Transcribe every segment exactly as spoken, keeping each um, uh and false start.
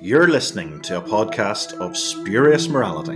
You're listening to a podcast of spurious morality.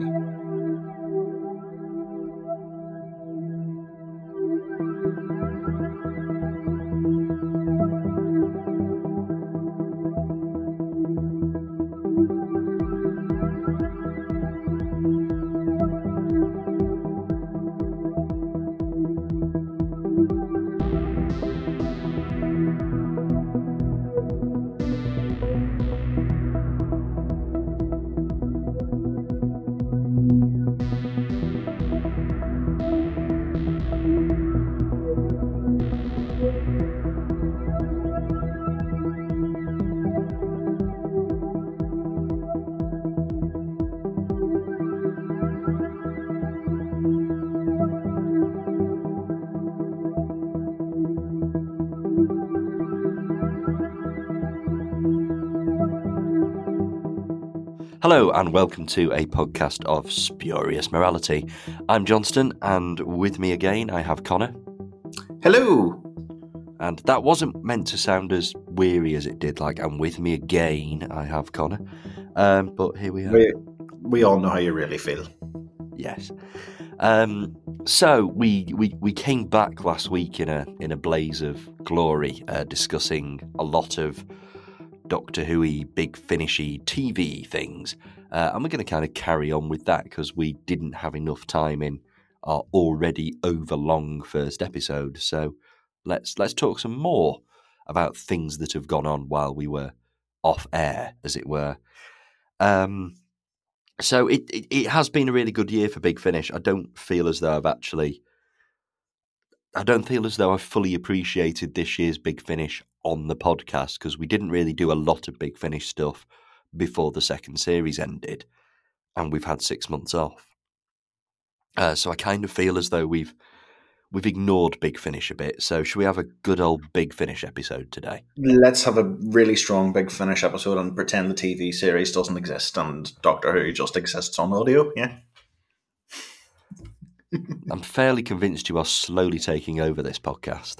Hello and welcome to a podcast of Spurious Morality. I'm Johnston, and with me again I have Connor. Hello! And that wasn't meant to sound as weary as it did, like I'm with me again I have Connor. Um, but here we are. We, we all know how you really feel. Yes. Um, so we, we we came back last week in a in a blaze of glory, uh, discussing a lot of Doctor Who-y, big finishy T V things, uh, and we're going to kind of carry on with that because we didn't have enough time in our already overlong first episode. So let's let's talk some more about things that have gone on while we were off air, as it were. Um, so it, it it has been a really good year for Big Finish. I don't feel as though I've actually, I don't feel as though I've fully appreciated this year's Big Finish on the podcast because we didn't really do a lot of Big Finish stuff before the second series ended, and we've had six months off. Uh, so I kind of feel as though we've we've ignored Big Finish a bit. So should we have a good old Big Finish episode today? Let's have a really strong Big Finish episode and pretend the T V series doesn't exist and Doctor Who just exists on audio, yeah? I'm fairly convinced you are slowly taking over this podcast.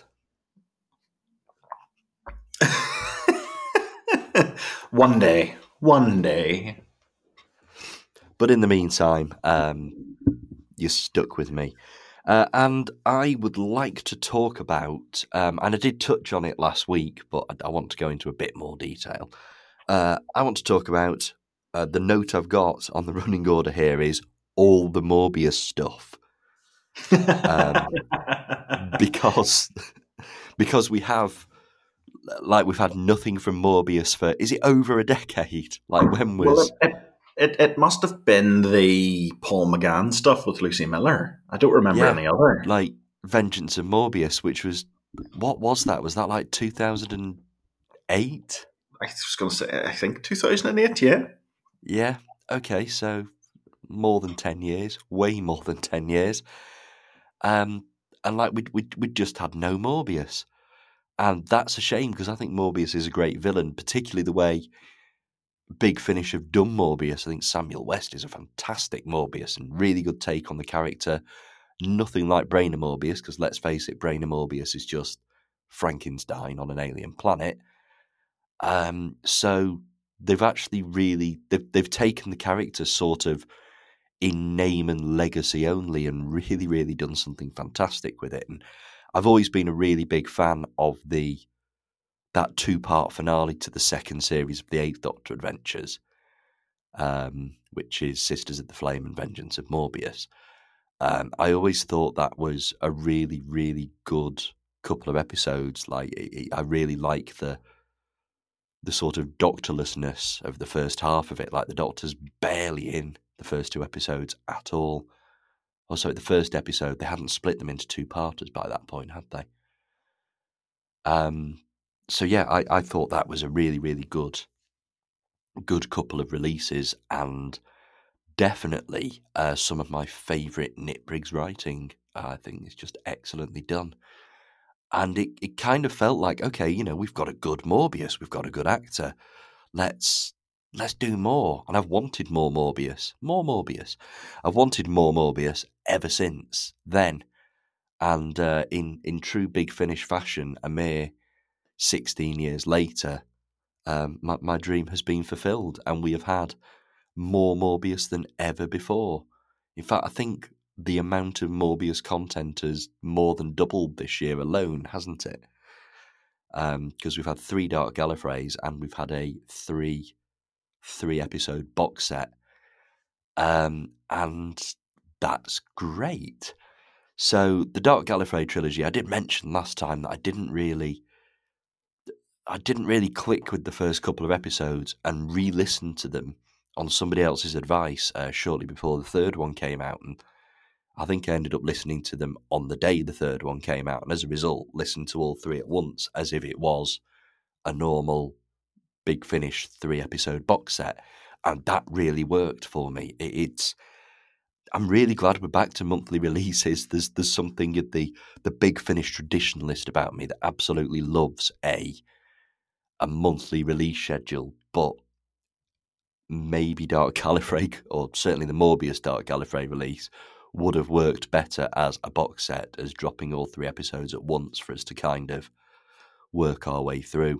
One day. One day. But in the meantime, um, you're stuck with me. Uh, and I would like to talk about, um, and I did touch on it last week, but I, I want to go into a bit more detail. Uh, I want to talk about uh, the note I've got on the running order here is all the Morbius stuff. um, because because we have, like, we've had nothing from Morbius for, is it over a decade? Like, when was... Well, it, it, it must have been the Paul McGann stuff with Lucy Miller. I don't remember yeah, any other. Like, Vengeance of Morbius, which was, what was that? Was that like two thousand eight? I was going to say, I think two thousand eight, yeah. Yeah, okay, so more than ten years, way more than ten years. Um, and like, we'd, we'd, we'd just had no Morbius. And that's a shame because I think Morbius is a great villain, particularly the way Big Finish have done Morbius. I think Samuel West is a fantastic Morbius and really good take on the character. Nothing like Brainer Morbius, because let's face it, Brainer Morbius is just Frankenstein on an alien planet. Um, so they've actually really, they've, they've taken the character sort of in name and legacy only and really, really done something fantastic with it. And I've always been a really big fan of the that two-part finale to the second series of the Eighth Doctor Adventures, um, which is Sisters of the Flame and Vengeance of Morbius. Um, I always thought that was a really, really good couple of episodes. Like, it, it, I really like the the sort of doctorlessness of the first half of it. Like, the Doctor's barely in the first two episodes at all. Also, the first episode, they hadn't split them into two parters by that point, had they? Um. So yeah, I, I thought that was a really, really good, good couple of releases, and definitely uh, some of my favourite Nick Briggs writing. Uh, I think it's just excellently done. And it, it kind of felt like, okay, you know, we've got a good Morbius, we've got a good actor. Let's let's do more. And I've wanted more Morbius, more Morbius. I've wanted more Morbius ever since then. And uh, in in true Big Finish fashion, a mere sixteen years later, um, my, my dream has been fulfilled, and we have had more Morbius than ever before. In fact, I think the amount of Morbius content has more than doubled this year alone, hasn't it? Because um, we've had three Dark Gallifreys and we've had a three three episode box set, um, and that's great. So the Dark Gallifrey trilogy, I did mention last time that I didn't really, I didn't really click with the first couple of episodes and re-listened to them on somebody else's advice uh, shortly before the third one came out, and I think I ended up listening to them on the day the third one came out, and as a result, listened to all three at once as if it was a normal Big Finish three episode box set, and that really worked for me. It, it's I'm really glad we're back to monthly releases. There's there's something in the the Big Finish traditionalist about me that absolutely loves a a monthly release schedule, but maybe Dark Gallifrey, or certainly the Morbius Dark Gallifrey release, would have worked better as a box set, as dropping all three episodes at once for us to kind of work our way through.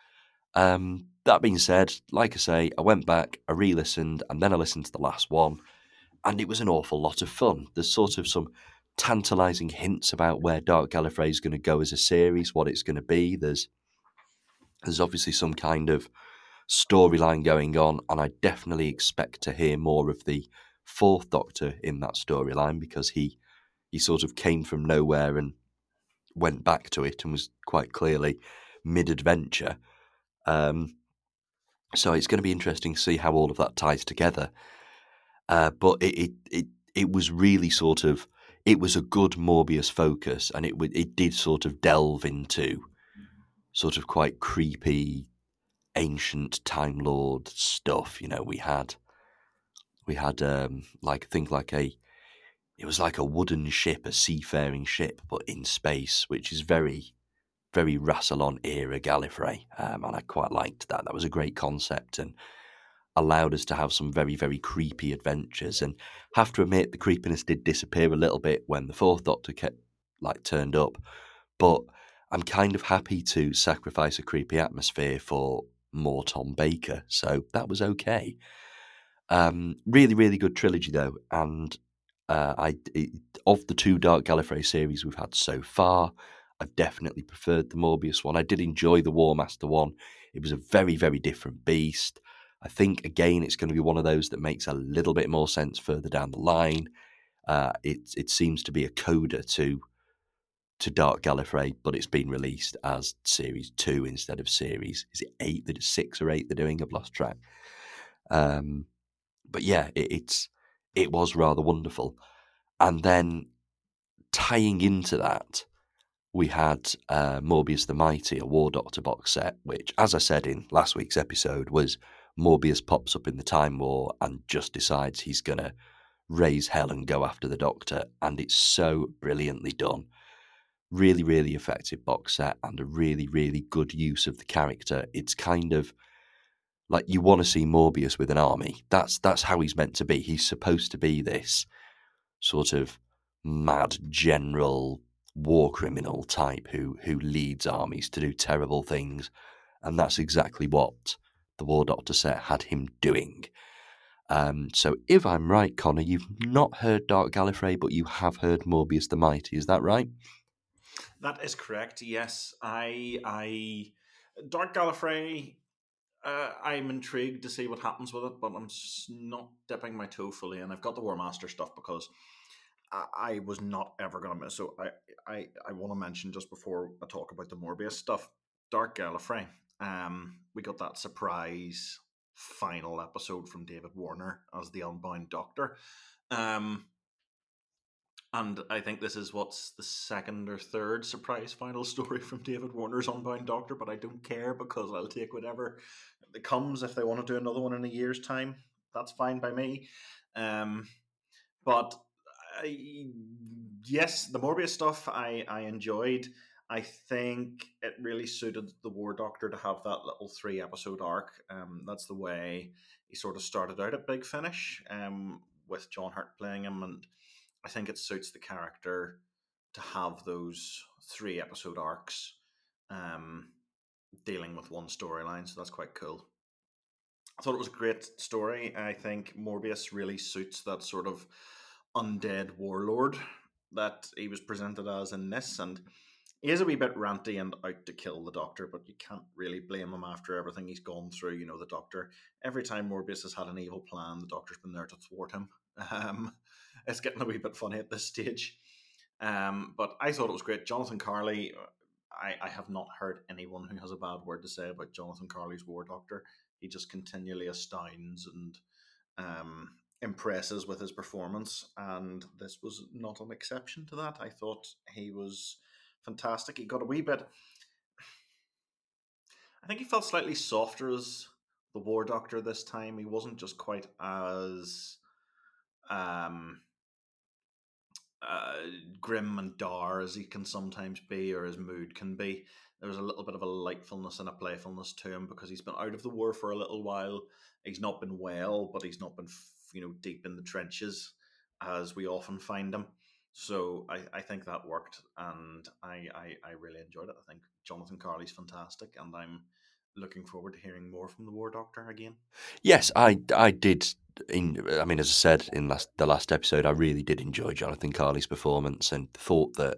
Um, that being said, like I say, I went back, I re-listened, and then I listened to the last one, and it was an awful lot of fun. There's sort of some tantalising hints about where Dark Gallifrey is going to go as a series, what it's going to be. There's there's obviously some kind of storyline going on, and I definitely expect to hear more of the Fourth Doctor in that storyline, because he he sort of came from nowhere and went back to it and was quite clearly mid-adventure. Um, so it's going to be interesting to see how all of that ties together. Uh, but it, it it it was really sort of, it was a good Morbius focus, and it it did sort of delve into sort of quite creepy ancient Time Lord stuff. You know, we had we had um, like think like a it was like a wooden ship, a seafaring ship, but in space, which is very very Rassilon era Gallifrey, um, and I quite liked that. That was a great concept and allowed us to have some very very creepy adventures. And have to admit, the creepiness did disappear a little bit when the Fourth Doctor kept like turned up, but I'm kind of happy to sacrifice a creepy atmosphere for more Tom Baker, so that was okay. Um, really, really good trilogy though, and uh, I it, of the two Dark Gallifrey series we've had so far, I've definitely preferred the Morbius one. I did enjoy the War Master one. It was a very, very different beast. I think again it's going to be one of those that makes a little bit more sense further down the line. Uh, it it seems to be a coda to to Dark Gallifrey, but it's been released as series two instead of series. Is it eight? That six or eight they're doing? I've lost track. Um, but yeah, it, it's it was rather wonderful. And then tying into that, we had uh, Morbius the Mighty, a War Doctor box set, which, as I said in last week's episode, was Morbius pops up in the Time War and just decides he's going to raise hell and go after the Doctor, and it's so brilliantly done. Really, really effective box set and a really, really good use of the character. It's kind of like you want to see Morbius with an army. That's that's how he's meant to be. He's supposed to be this sort of mad general war criminal type who who leads armies to do terrible things, and that's exactly what the War Doctor set had him doing. Um, so if I'm right, Connor, you've not heard Dark Gallifrey, but you have heard Morbius the Mighty. Is that right? That is correct. Yes, I, I, Dark Gallifrey. Uh, I'm intrigued to see what happens with it, but I'm not dipping my toe fully. And I've got the War Master stuff because I, I was not ever going to miss. So I, I, I want to mention just before I talk about the Morbius stuff, Dark Gallifrey. Um, we got that surprise final episode from David Warner as the Unbound Doctor. Um, and I think this is what's the second or third surprise final story from David Warner's Unbound Doctor, but I don't care because I'll take whatever it comes. If they want to do another one in a year's time, that's fine by me. Um, but I, yes, the Morbius stuff I, I enjoyed. I think it really suited the War Doctor to have that little three episode arc. Um, that's the way he sort of started out at Big Finish, um, with John Hurt playing him, and I think it suits the character to have those three episode arcs. Um, dealing with one storyline, so that's quite cool. I thought it was a great story. I think Morbius really suits that sort of undead warlord that he was presented as in this, and he is a wee bit ranty and out to kill the Doctor, but you can't really blame him after everything he's gone through. You know, the Doctor, every time Morbius has had an evil plan, the Doctor's been there to thwart him. Um, it's getting a wee bit funny at this stage. Um, but I thought it was great. Jonathan Carley, I, I have not heard anyone who has a bad word to say about Jonathan Carley's War Doctor. He just continually astounds and um, impresses with his performance, and this was not an exception to that. I thought he was fantastic. He got a wee bit. I think he felt slightly softer as the War Doctor this time. He wasn't just quite as um, uh, grim and dour as he can sometimes be, or his mood can be. There was a little bit of a lightfulness and a playfulness to him because he's been out of the war for a little while. He's not been well, but he's not been, you know, deep in the trenches as we often find him. So I, I think that worked, and I, I, I really enjoyed it. I think Jonathan Carley's fantastic, and I'm looking forward to hearing more from the War Doctor again. Yes, I, I did. In, I mean, as I said in last, the last episode, I really did enjoy Jonathan Carley's performance and thought that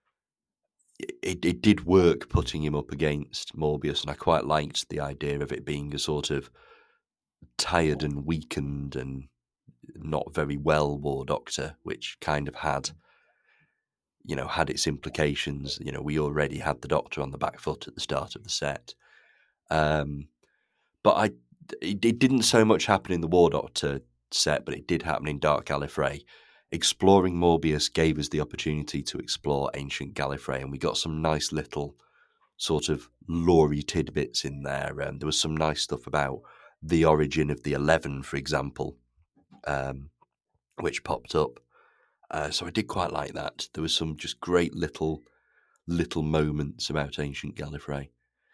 it, it did work putting him up against Morbius, and I quite liked the idea of it being a sort of tired and weakened and not very well War Doctor, which kind of had, you know, had its implications. You know, we already had the Doctor on the back foot at the start of the set. Um, but I, it, it didn't so much happen in the War Doctor set, but it did happen in Dark Gallifrey. Exploring Morbius gave us the opportunity to explore ancient Gallifrey, and we got some nice little sort of lore-y tidbits in there. And there was some nice stuff about the origin of the Eleven, for example, um, which popped up. Uh, so I did quite like that. There was some just great little little moments about ancient Gallifrey.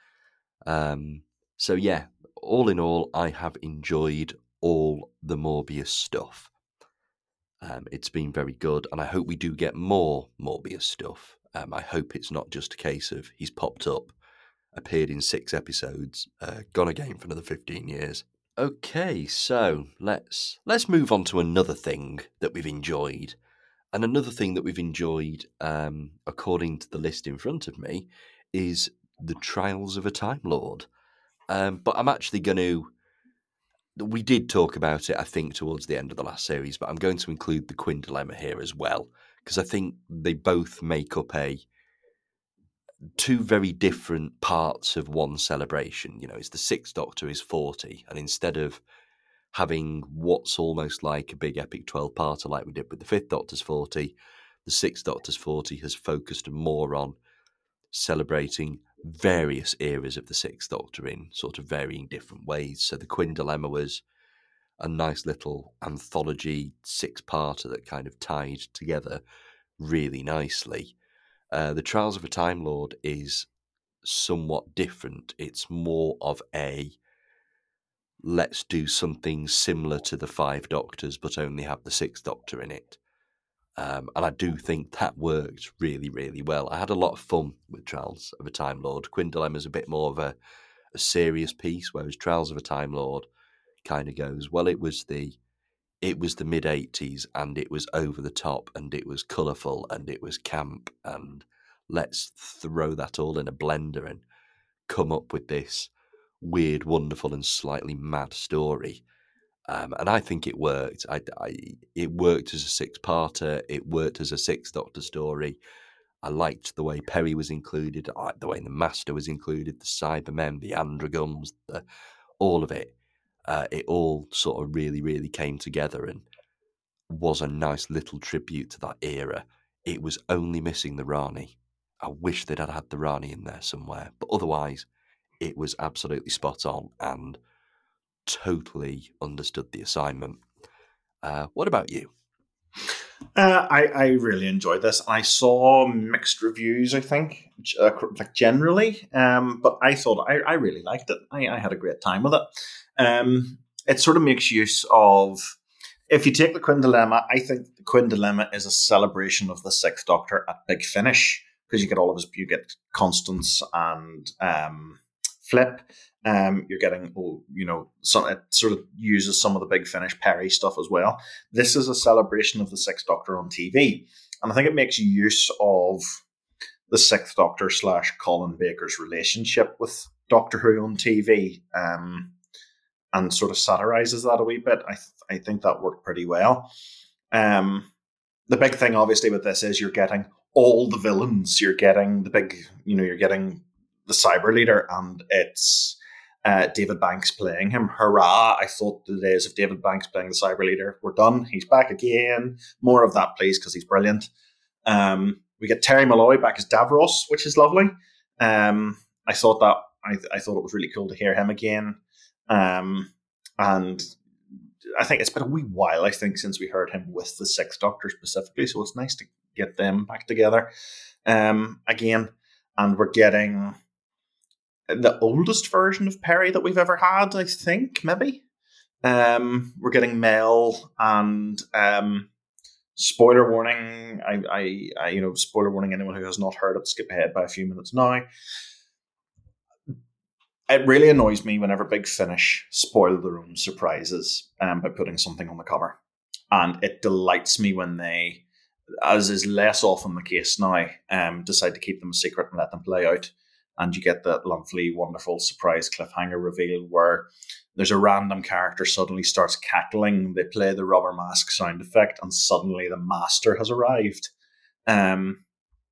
Um, so yeah, all in all, I have enjoyed all the Morbius stuff. Um, it's been very good, and I hope we do get more Morbius stuff. Um, I hope it's not just a case of he's popped up, appeared in six episodes, uh, gone again for another fifteen years. Okay, so let's let's move on to another thing that we've enjoyed. And another thing that we've enjoyed, um, according to the list in front of me, is The Trials of a Time Lord. Um, but I'm actually going to... We did talk about it, I think, towards the end of the last series, but I'm going to include the Quinn Dilemma here as well, because I think they both make up a two very different parts of one celebration. You know, it's the Sixth Doctor is forty, and instead of having what's almost like a big epic twelve-parter like we did with the Fifth Doctor's forty, the Sixth Doctor's forty has focused more on celebrating various eras of the Sixth Doctor in sort of varying different ways. So the Quinn Dilemma was a nice little anthology six-parter that kind of tied together really nicely. Uh, the Trials of a Time Lord is somewhat different. It's more of a let's do something similar to the Five Doctors, but only have the Sixth Doctor in it. Um, and I do think that worked really, really well. I had a lot of fun with Trials of a Time Lord. Quinn Dilemma is a bit more of a, a serious piece, whereas Trials of a Time Lord kind of goes, well, it was the it was the mid eighties, and it was over the top, and it was colourful, and it was camp, and let's throw that all in a blender and come up with this weird, wonderful, and slightly mad story. Um, and I think it worked. I, I, it worked as a six-parter. It worked as a Sixth Doctor story. I liked the way Perry was included. I liked the way the Master was included, the Cybermen, the Androgons, the, all of it. Uh, it all sort of really, really came together and was a nice little tribute to that era. It was only missing the Rani. I wish they'd had had the Rani in there somewhere. But otherwise, it was absolutely spot on and totally understood the assignment. Uh, what about you? Uh, I, I really enjoyed this. I saw mixed reviews, I think, uh, like generally, um, but I thought I, I really liked it. I, I had a great time with it. Um, it sort of makes use of, if you take the Quinn Dilemma, I think the Quinn Dilemma is a celebration of the Sixth Doctor at Big Finish, because you get all of his, you get Constance and um, flip. Um, you're getting, oh, you know, some, it sort of uses some of the Big Finish Perry stuff as well. This is a celebration of the Sixth Doctor on T V, and I think it makes use of the Sixth Doctor slash Colin Baker's relationship with Doctor Who on T V, um, and sort of satirizes that a wee bit. I th- I think that worked pretty well. Um, the big thing, obviously, with this is you're getting all the villains. You're getting the big, you know, you're getting the Cyber Leader, and it's uh, David Banks playing him. Hurrah! I thought the days of David Banks playing the Cyber Leader were done. He's back again. More of that, please, because he's brilliant. Um, we get Terry Malloy back as Davros, which is lovely. Um, I thought that I, I thought it was really cool to hear him again. Um, and I think it's been a wee while, I think, since we heard him with the Sixth Doctor specifically, so it's nice to get them back together um, again. And we're getting the oldest version of Perry that we've ever had, I think, maybe. Um, we're getting Mel, and um, spoiler warning, I, I, I, you know, spoiler warning, anyone who has not heard it, skip ahead by a few minutes now. It really annoys me whenever Big Finish spoil their own surprises um, by putting something on the cover. And it delights me when they, as is less often the case now, um, decide to keep them a secret and let them play out. And you get that lovely, wonderful surprise cliffhanger reveal where there's a random character suddenly starts cackling. They play the rubber mask sound effect, and suddenly the master has arrived. Um,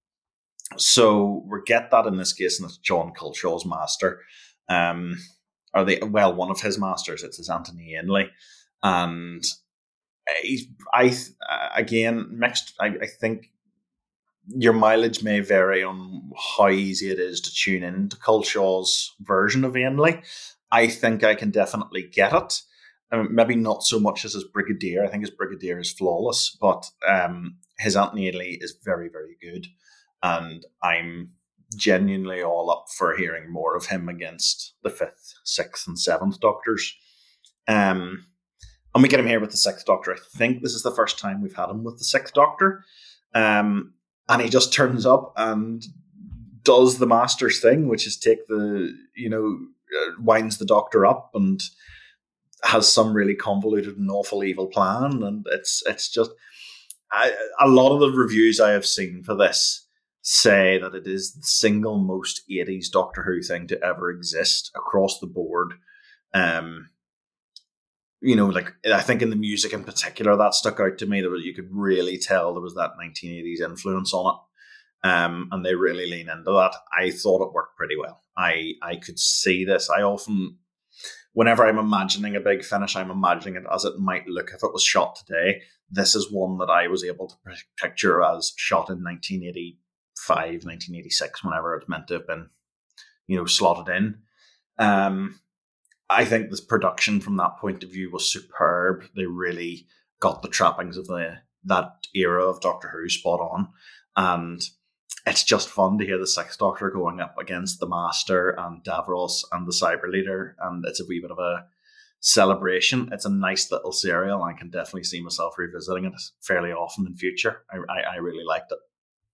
so we get that in this case, and it's John Culshaw's master. Um, are they well? One of his masters. It's his Anthony Ainley, and I, I again mixed. I, I think your mileage may vary on how easy it is to tune in to Culshaw's version of Ainley. I think I can definitely get it. Um, maybe not so much as his Brigadier. I think his Brigadier is flawless, but um, his Anthony Ainley is very, very good, and I'm genuinely all up for hearing more of him against the fifth, sixth, and seventh Doctors. Um, and we get him here with the Sixth Doctor. I think this is the first time we've had him with the Sixth Doctor. Um, and he just turns up and does the Master's thing, which is take the, you know, uh, winds the Doctor up and has some really convoluted and awful evil plan. And it's it's just, I, a lot of the reviews I have seen for this say that it is the single most eighties Doctor Who thing to ever exist across the board. Um, you know, like, I think in the music in particular, that stuck out to me. There was, you could really tell there was that nineteen eighties influence on it. Um, and they really lean into that. I thought it worked pretty well. I, I could see this. I often, whenever I'm imagining a Big Finish, I'm imagining it as it might look if it was shot today. This is one that I was able to picture as shot in nineteen eighty-five, nineteen eighty-six, whenever it's meant to have been, you know, slotted in. Um, I think this production from that point of view was superb. They really got the trappings of the that era of Doctor Who spot on. And it's just fun to hear the Sixth Doctor going up against the Master and Davros and the Cyber Leader. And it's a wee bit of a celebration. It's a nice little serial. I can definitely see myself revisiting it fairly often in future. I, I, I really liked it.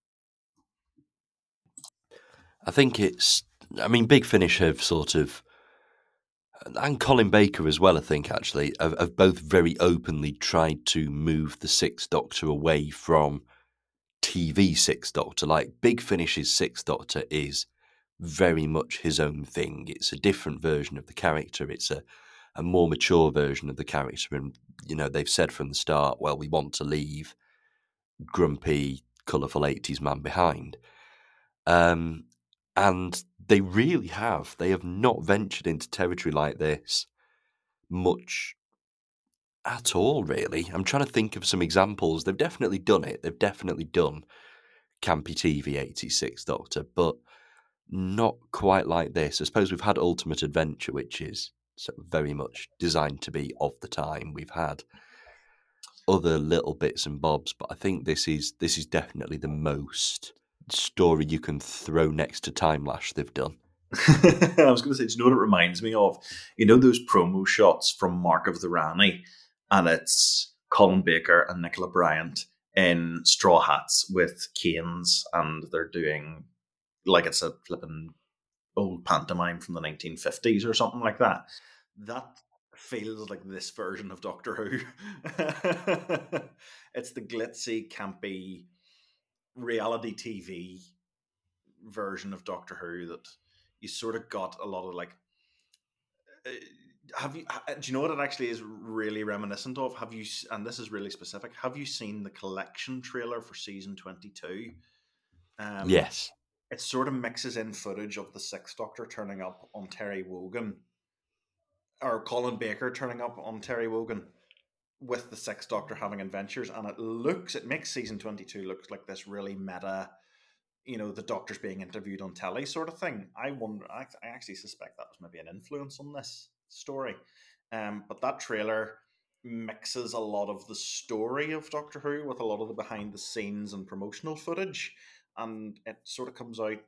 I think it's, I mean, Big Finish have sort of, and Colin Baker as well, I think, actually, have, have both very openly tried to move the Sixth Doctor away from T V Sixth Doctor. Like, Big Finish's Sixth Doctor is very much his own thing. It's a different version of the character. It's a, a more mature version of the character. And, you know, they've said from the start, well, we want to leave grumpy, colourful eighties man behind. Um, and they really have. They have not ventured into territory like this much at all, really. I'm trying to think of some examples. They've definitely done it. They've definitely done campy T V eighty-six Doctor, but not quite like this. I suppose we've had Ultimate Adventure, which is sort of very much designed to be of the time. We've had other little bits and bobs, but I think this is this is definitely the most story you can throw next to Time Lash they've done. I was going to say, do you know what it reminds me of? You know those promo shots from Mark of the Rani, and it's Colin Baker and Nicola Bryant in straw hats with canes, and they're doing like it's a flipping old pantomime from the nineteen fifties or something like that. That feels like this version of Doctor Who. It's the glitzy, campy reality T V version of Doctor Who that you sort of got a lot of like. uh, Have you? uh, Do you know what it actually is really reminiscent of? Have you? s- And this is really specific. Have you seen the collection trailer for season twenty two? Um, Yes. it sort of mixes in footage of the Sixth Doctor turning up on Terry Wogan, or Colin Baker turning up on Terry Wogan with the Sixth Doctor having adventures, and it looks, it makes season twenty two looks like this really meta, you know, the Doctor's being interviewed on telly sort of thing. I wonder, I, I actually suspect that was maybe an influence on this story. Um, but that trailer mixes a lot of the story of Doctor Who with a lot of the behind the scenes and promotional footage, and it sort of comes out.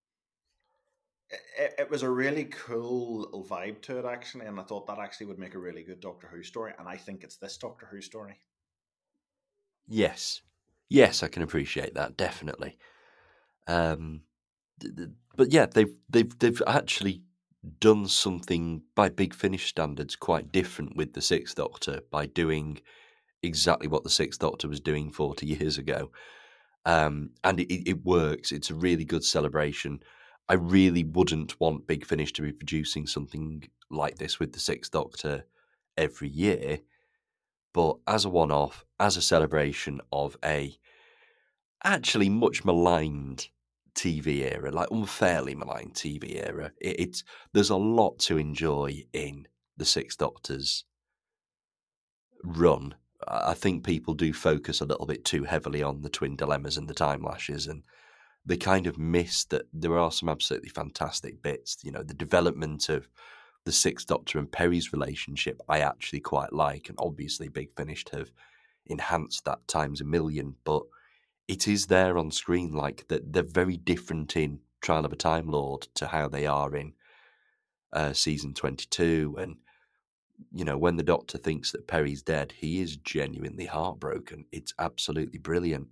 It, it was a really cool little vibe to it, actually, and I thought that actually would make a really good Doctor Who story, and I think it's this Doctor Who story. Yes. Yes, I can appreciate that, definitely. Um, but yeah, they've they've they've actually done something by Big Finish standards quite different with the Sixth Doctor by doing exactly what the Sixth Doctor was doing forty years ago. Um, and it, it works. It's a really good celebration. I really wouldn't want Big Finish to be producing something like this with the Sixth Doctor every year, but as a one-off, as a celebration of a actually much maligned T V era, like unfairly maligned T V era. It, it's there's a lot to enjoy in the Six Doctors run. I think people do focus a little bit too heavily on the twin dilemmas and the time lashes, and they kind of miss that there are some absolutely fantastic bits. You know, the development of the Sixth Doctor and Perry's relationship, I actually quite like, and obviously Big Finish have enhanced that times a million, but it is there on screen, like that they're very different in Trial of a Time Lord to how they are in uh, season twenty-two. And, you know, when the Doctor thinks that Perry's dead, he is genuinely heartbroken. It's absolutely brilliant.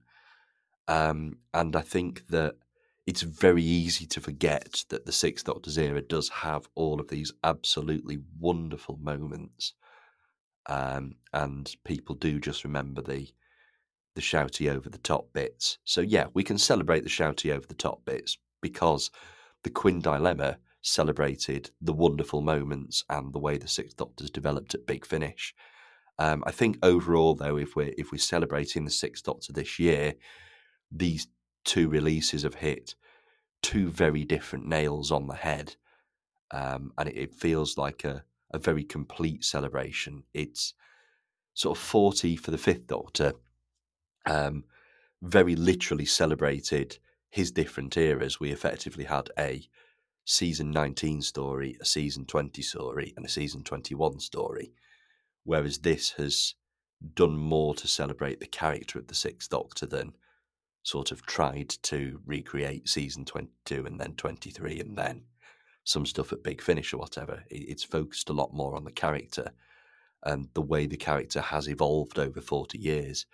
Um, and I think that it's very easy to forget that the Sixth Doctor's era does have all of these absolutely wonderful moments. Um, and people do just remember the the shouty over the top bits. So yeah, we can celebrate the shouty over the top bits because the Quinn Dilemma celebrated the wonderful moments and the way the Sixth Doctor's developed at Big Finish. Um, I think overall, though, if we're if we're celebrating the Sixth Doctor this year, these two releases have hit two very different nails on the head, um, and it, it feels like a a very complete celebration. It's sort of forty for the Fifth Doctor. Um, very literally celebrated his different eras. We effectively had a season nineteen story, a season twenty story, and a season twenty-one story, whereas this has done more to celebrate the character of the Sixth Doctor than sort of tried to recreate season twenty-two and then twenty-three and then some stuff at Big Finish or whatever. It's focused a lot more on the character and the way the character has evolved over forty years.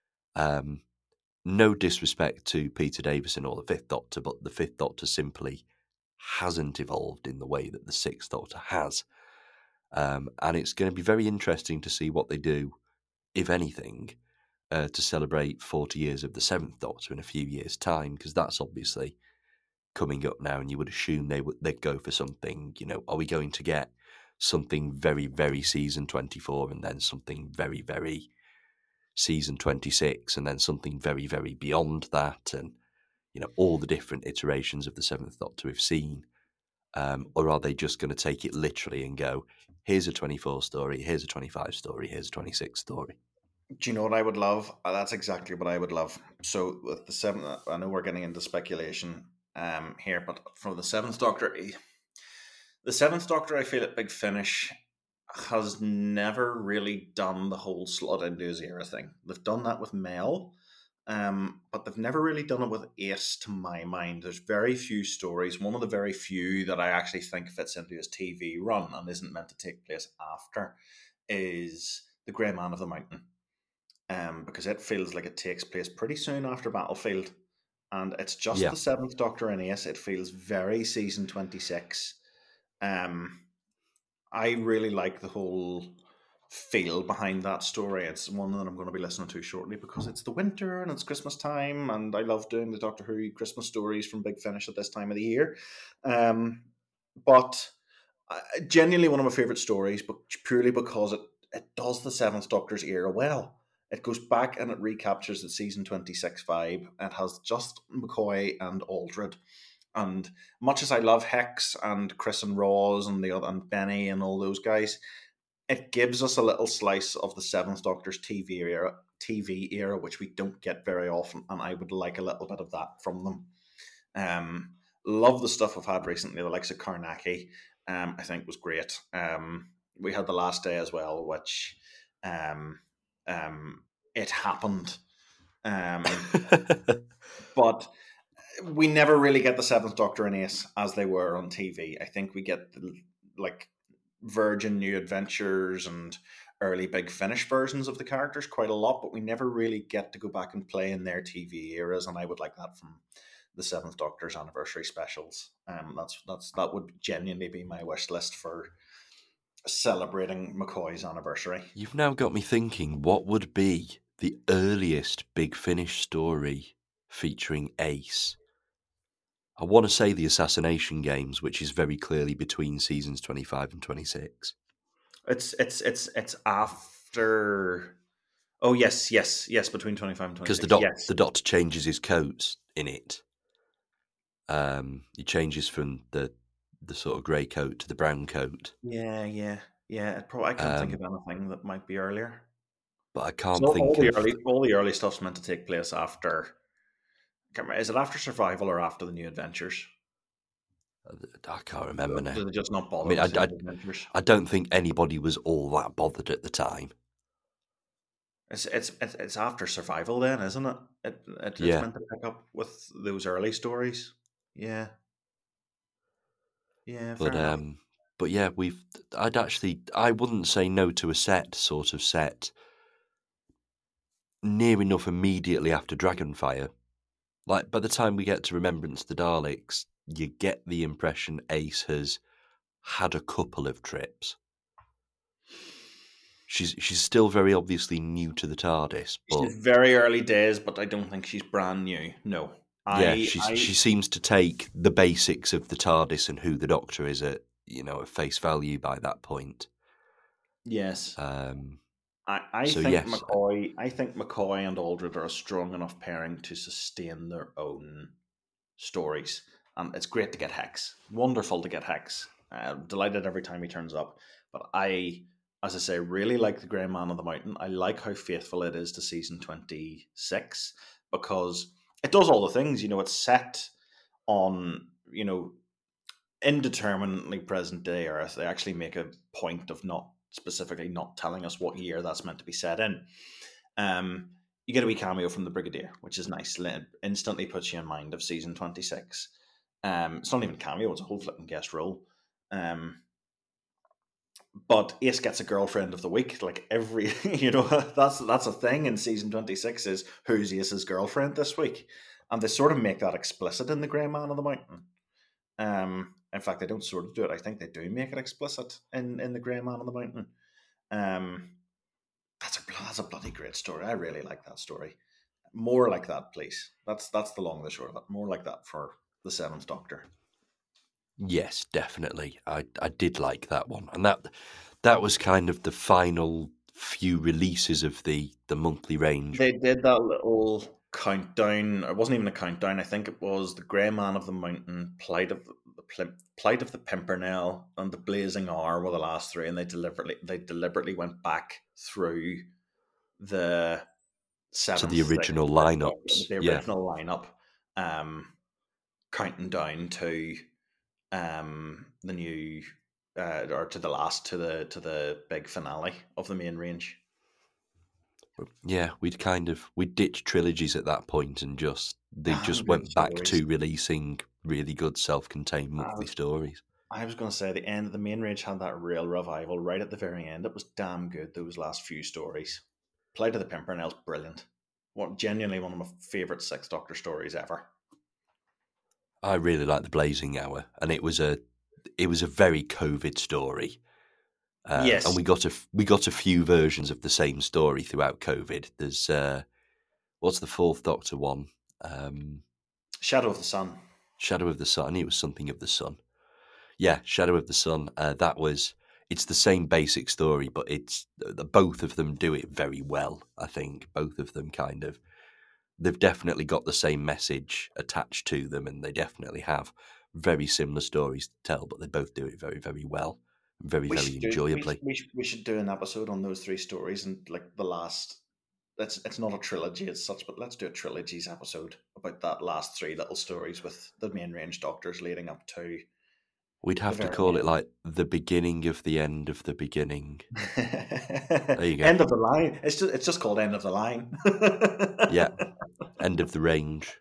Um, No disrespect to Peter Davison or the Fifth Doctor, but the Fifth Doctor simply hasn't evolved in the way that the Sixth Doctor has. Um, and it's going to be very interesting to see what they do, if anything, uh, to celebrate forty years of the Seventh Doctor in a few years' time, because that's obviously coming up now, and you would assume they would they'd go for something. You know, are we going to get something very, very season twenty-four, and then something very, very season twenty-six, and then something very, very beyond that, and you know all the different iterations of the Seventh Doctor we've seen, um, or are they just going to take it literally and go, here's a twenty-four story, here's a twenty-five story, here's a twenty-six story? Do you know what I would love? Uh, That's exactly what I would love. So with the seventh, I know we're getting into speculation um here, but for the seventh Doctor, eh, the seventh Doctor, I feel at Big Finish has never really done the whole slot into his era thing. They've done that with Mel, um, but they've never really done it with Ace, to my mind. There's very few stories. One of the very few that I actually think fits into his T V run and isn't meant to take place after is The Grey Man of the Mountain, um, because it feels like it takes place pretty soon after Battlefield. and it's just Yeah. the Seventh Doctor in Ace. It feels very season twenty-six. Um, I really like the whole feel behind that story. It's one that I'm going to be listening to shortly because it's the winter and it's Christmas time, and I love doing the Doctor Who Christmas stories from Big Finish at this time of the year. Um, but uh, genuinely one of my favourite stories, but purely because it, it does the Seventh Doctor's era well. It goes back and it recaptures the season twenty-six vibe. It has just McCoy and Aldred. And much as I love Hex and Chris and Roz and the other and Benny and all those guys, it gives us a little slice of the Seventh Doctor's T V era, T V era, which we don't get very often, and I would like a little bit of that from them. Um, love the stuff we've had recently, the likes of Karnaki. Um, I think was great. Um, we had the last day as well, which um, um, it happened. Um, but we never really get the Seventh Doctor and Ace as they were on T V. I think we get the, like Virgin New Adventures and early Big Finish versions of the characters quite a lot, but we never really get to go back and play in their T V eras, and I would like that from the Seventh Doctor's anniversary specials. Um, that's that's that would genuinely be my wish list for celebrating McCoy's anniversary. You've now got me thinking, what would be the earliest Big Finish story featuring Ace? I want to say the Assassination Games, which is very clearly between seasons twenty-five and twenty-six. It's it's it's it's after. Oh yes, yes, yes. Between twenty-five and Because twenty-six. the, doc- Yes, the Doctor changes his coat in it. Um, he changes from the the sort of grey coat to the brown coat. Yeah, yeah, yeah. It probably I can't think Um, of anything that might be earlier. but I So can't all think the of. early all the early stuff's meant to take place after. I can't remember, is it after Survival or after the New Adventures? I can't remember now. Did they just not I bother mean, I, with the I, New Adventures? I don't think anybody was all that bothered at the time. It's it's it's it's after Survival then, isn't it? It, it it's Yeah. meant to pick up with those early stories. Yeah, yeah, fair But enough. um, but yeah, we've. I'd actually. I wouldn't say no to a set sort of set near enough immediately after Dragonfire. Like by the time we get to Remembrance of the Daleks, you get the impression Ace has had a couple of trips. She's she's still very obviously new to the TARDIS, but She's very early days, but I don't think she's brand new. No, yeah, I she's I she seems to take the basics of the TARDIS and who the Doctor is at you know at face value by that point. yes. Um, I, I so think yes, McCoy I think McCoy and Aldred are a strong enough pairing to sustain their own stories. And it's great to get Hex. Wonderful to get Hex. Uh, delighted every time he turns up. But I, as I say, really like the Grey Man of the Mountain. I like how faithful it is to season twenty-six because it does all the things. You know, it's set on, you know, indeterminately present day Earth. They actually make a point of not specifically not telling us what year that's meant to be set in. Um, you get a wee cameo from the Brigadier, which is nice. It instantly puts you in mind of season twenty-six. Um, it's not even a cameo; it's a whole flipping guest role. Um, but Ace gets a girlfriend of the week. Like every, you know, that's that's a thing in season twenty-six is who's Ace's girlfriend this week, and they sort of make that explicit in the Grey Man of the Mountain. Um, in fact, they don't sort of do it. I think they do make it explicit in, in the Grey Man of the Mountain. Um, that's a that's a bloody great story. I really like that story. More like that, please. That's that's the long and the short of it. More like that for the Seventh Doctor. yes, definitely. I I did like that one, and that that was kind of the final few releases of the the monthly range. They did that little countdown. It wasn't even a countdown. I think it was the Grey Man of the Mountain, Plight of the, the Plight of the Pimpernel, and the Blazing Hour were the last three, and they deliberately they deliberately went back through the To seventh, the sixth, original fifth Doctor, lineups, the yeah. original lineup, um, counting down to um the new uh, or to the last to the to the big finale of the main range. Yeah, we'd kind of we ditched trilogies at that point and just they Ah, just good went back stories. to releasing really good self-contained I monthly was, stories. I was going to say the end of the main range had that real revival right at the very end. It was damn good. Those last few stories. Plight of the Pimpernel's brilliant. What genuinely one of my favorite Sixth Doctor stories ever. I really like the Blazing Hour, and it was a it was a very COVID story. Um, and Yes, we got a we got a few versions of the same story throughout COVID. There's uh, what's the fourth Doctor one? Um, Shadow of the Sun. Shadow of the Sun. I knew it was something of the Sun. Yeah, Shadow of the Sun. Uh, that was. It's the same basic story, but it's both of them do it very well. I think both of them kind of. They've definitely got the same message attached to them, and they definitely have very similar stories to tell. But they both do it very, very well, very, We very should do we, enjoyably. we, should- we should do an episode on those three stories and like the last. It's it's not a trilogy as such, but let's do a trilogies episode about that last three little stories with the main range doctors leading up to We'd the have to very call it end. like the beginning of the end of the beginning. There you go. End of the line. It's just it's just called end of the line. Yeah, end of the range.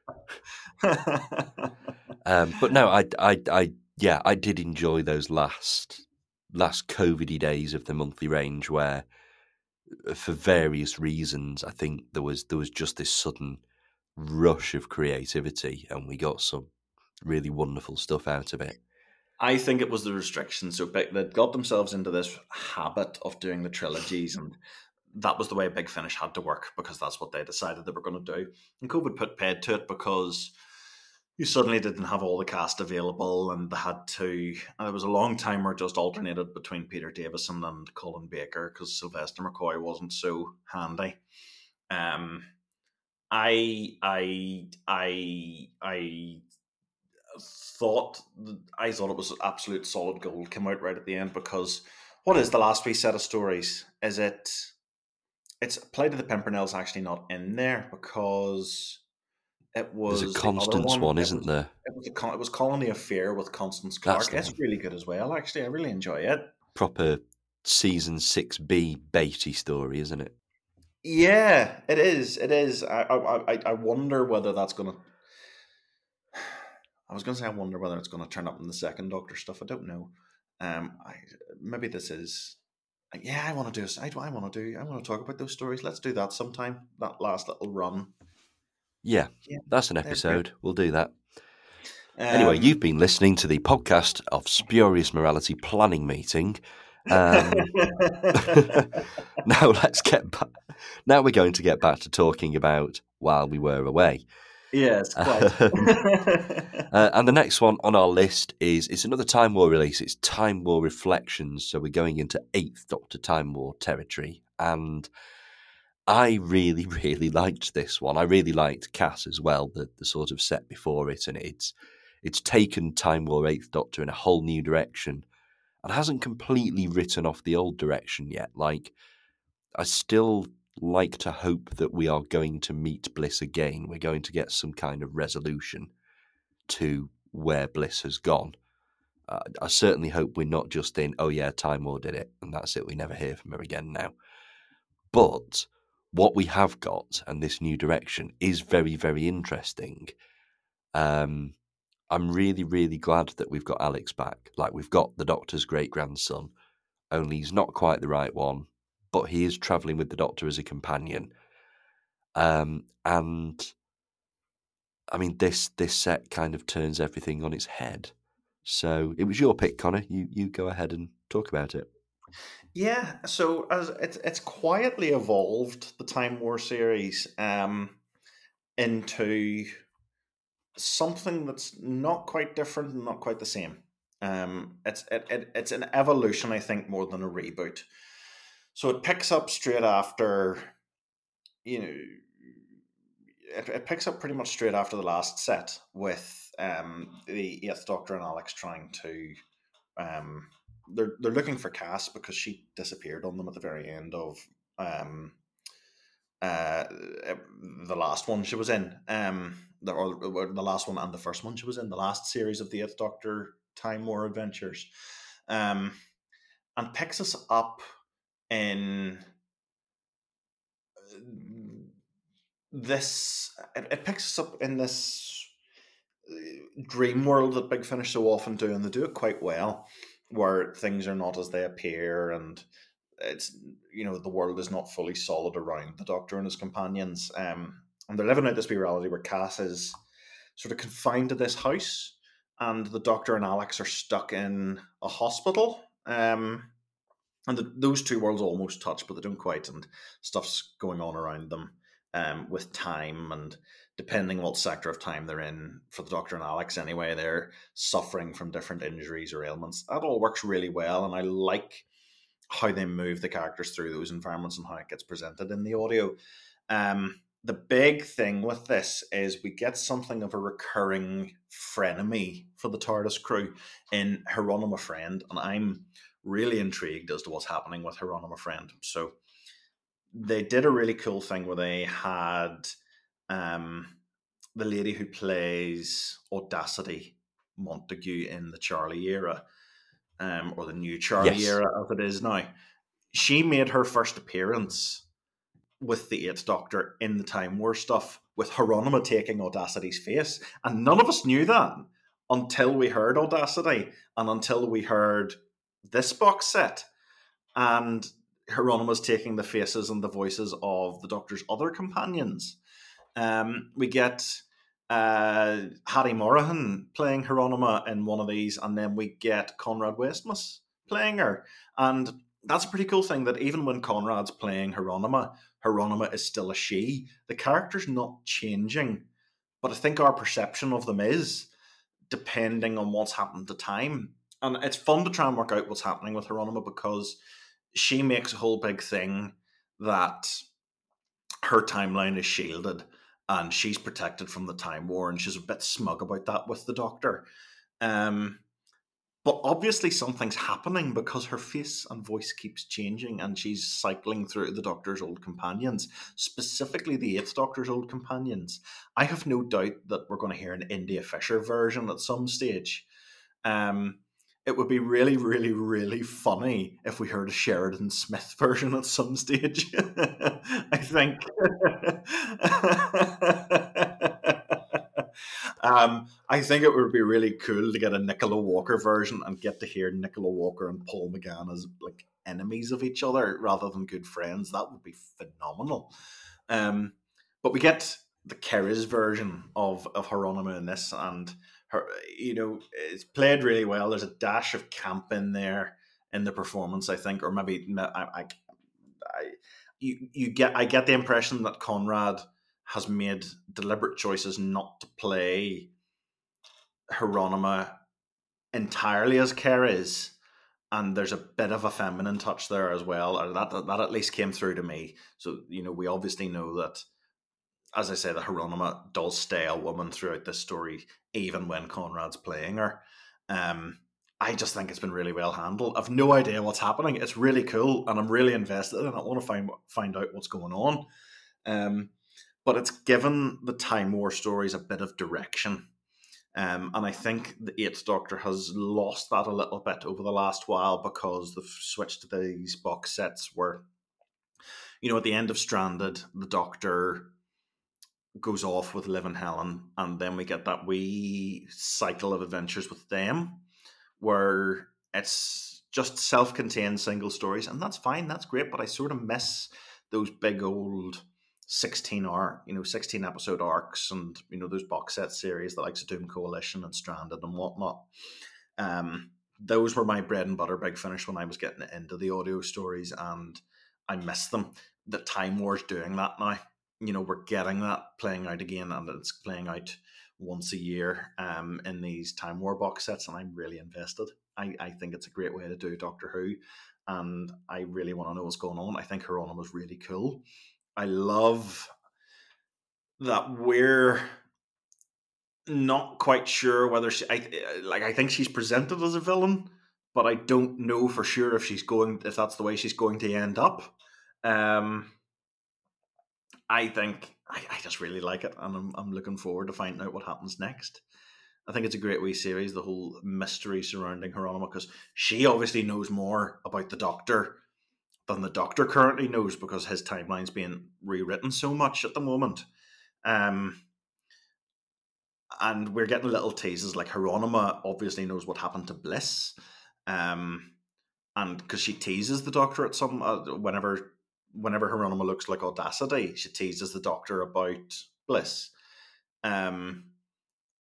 Um, but no, I, I, I, yeah, I did enjoy those last last COVIDy days of the monthly range, where, for various reasons, I think there was there was just this sudden rush of creativity, and we got some really wonderful stuff out of it. I think it was the restrictions. So Big- they got themselves into this habit of doing the trilogies, and that was the way Big Finish had to work because that's what they decided they were going to do. And COVID put paid to it because you suddenly didn't have all the cast available, and they had to. And it was a long time where it just alternated between Peter Davison and Colin Baker because Sylvester McCoy wasn't so handy. Um, I I I I thought I thought it was absolute solid gold. Came out right at the end because what is the last wee set of stories? Is it? It's Play to the Pimpernel's actually not in there because it There's a was the other Constance one. one, It isn't was there? it was the Con- it was Colony Affair with Constance That's Clark. the It's one. really good as well. Actually, I really enjoy it. Proper season six B Beatty story, isn't it? Yeah, it is. It is. I I I I wonder whether that's gonna. I was gonna say I wonder whether it's gonna turn up in the second Doctor stuff. I don't know. Um, I maybe this is. Yeah, I want to do. I, I want to do. I want to talk about those stories. Let's do that sometime. That last little run. Yeah, Yeah, that's an they're great. episode. We'll do that. Anyway, Um, you've been listening to the podcast of Spurious Morality Planning Meeting. Um, now let's get back. Now we're going to get back to talking about While We Were Away. yes, quite. Um, uh, and the next one on our list is it's another Time War release. It's Time War Reflections. So we're going into eighth Doctor Time War territory. And I really, really liked this one. I really liked Cass as well, the, the sort of set before it. And it's it's taken Time War eighth Doctor in a whole new direction and hasn't completely written off the old direction yet. Like, I still like to hope that we are going to meet Bliss again. We're going to get some kind of resolution to where Bliss has gone. Uh, I certainly hope we're not just in, oh yeah, Time War did it, and that's it. We never hear from her again now. But what we have got and this new direction is very, very interesting. Um, I'm really, really glad that we've got Alex back. Like, we've got the Doctor's great-grandson, only he's not quite the right one, but he is travelling with the Doctor as a companion. Um, and, I mean, this this set kind of turns everything on its head. So it was your pick, Connor. You you go ahead and talk about it. yeah, so as it's it's quietly evolved the Time War series um, into something that's not quite different and not quite the same. Um, it's it, it, it's an evolution, I think, more than a reboot. So it picks up straight after, you know, it, it picks up pretty much straight after the last set with um, the Eighth Doctor and Alex trying to. Um, they're they're looking for Cass because she disappeared on them at the very end of um, uh, the last one she was in, um, the, or, or the last one and the first one she was in, the last series of the Eighth Doctor Time War Adventures, um, and picks us up in this. It, it picks us up in this dream world that Big Finish so often do, and they do it quite well, where things are not as they appear, and it's, you know, the world is not fully solid around the Doctor and his companions, um, and they're living out this reality where Cass is sort of confined to this house, and the Doctor and Alex are stuck in a hospital. Um, and the, those two worlds almost touch, but they don't quite, and stuff's going on around them um, with time, and depending what sector of time they're in, for the Doctor and Alex anyway, they're suffering from different injuries or ailments. That all works really well, and I like how they move the characters through those environments and how it gets presented in the audio. Um, the big thing with this is we get something of a recurring frenemy for the TARDIS crew in Hieronyma Friend, and I'm really intrigued as to what's happening with Hieronyma Friend. So they did a really cool thing where they had um, the lady who plays Audacity Montague in the Charlie era, um, or the new Charlie Yes. era as it is now. She made her first appearance with the Eighth Doctor in the Time War stuff, with Hieronyma taking Audacity's face. And none of us knew that until we heard Audacity and until we heard this box set. And Hieronyma's taking the faces and the voices of the Doctor's other companions. Um, we get uh, Hattie Morahan playing Hieronyma in one of these, and then we get Conrad Westmas playing her. And that's a pretty cool thing, that even when Conrad's playing Hieronyma, Hieronyma is still a she. The character's not changing, but I think our perception of them is, depending on what's happened to time. And it's fun to try and work out what's happening with Hieronyma, because she makes a whole big thing that her timeline is shielded and she's protected from the Time War, and she's a bit smug about that with the Doctor. Um, but obviously something's happening, because her face and voice keeps changing, and she's cycling through the Doctor's old companions, specifically the Eighth Doctor's old companions. I have no doubt that we're going to hear an India Fisher version at some stage. Um, it would be really, really, really funny if we heard a Sheridan Smith version at some stage. I think. um, I think it would be really cool to get a Nicola Walker version and get to hear Nicola Walker and Paul McGann as like enemies of each other rather than good friends. That would be phenomenal. Um, but we get the Keres version of of Hieronyma in this, and her, you know, it's played really well. There's a dash of camp in there in the performance, I think, or maybe I, I, I you you get I get the impression that Conrad has made deliberate choices not to play Hieronyma entirely as Keres, and there's a bit of a feminine touch there as well. Or that that at least came through to me. So you know, we obviously know that, as I say, that Hieronyma does stay a woman throughout this story, even when Conrad's playing her. Um, I just think it's been really well handled. I've no idea what's happening. It's really cool, and I'm really invested, and I want to find find out what's going on. Um, but it's given the Time War stories a bit of direction. Um, and I think the Eighth Doctor has lost that a little bit over the last while, because they've switched to these box sets where, you know, at the end of Stranded, the Doctor goes off with Liv and Helen, and then we get that wee cycle of adventures with them where it's just self-contained single stories, and that's fine, that's great, but I sort of miss those big old sixteen arc, you know, sixteen episode arcs, and you know, those box set series, the likes of Doom Coalition and Stranded and whatnot. Um, those were my bread and butter Big Finish when I was getting into the audio stories, and I miss them. The Time War's doing that now. You know, we're getting that playing out again, and it's playing out once a year um, in these Time War box sets, and I'm really invested. I, I think it's a great way to do Doctor Who, and I really want to know what's going on. I think Hieronyma was really cool. I love that we're not quite sure whether she, I, like, I think she's presented as a villain, but I don't know for sure if she's going, if that's the way she's going to end up. Um, I think I, I just really like it, and I'm, I'm looking forward to finding out what happens next. I think it's a great wee series, the whole mystery surrounding Hieronyma, because she obviously knows more about the Doctor than the Doctor currently knows, because his timeline's being rewritten so much at the moment. Um, and we're getting little teases, like Hieronyma obviously knows what happened to Bliss, um, and because she teases the Doctor at some uh, whenever whenever Hieronyma looks like Audacity, she teases the Doctor about Bliss. Um,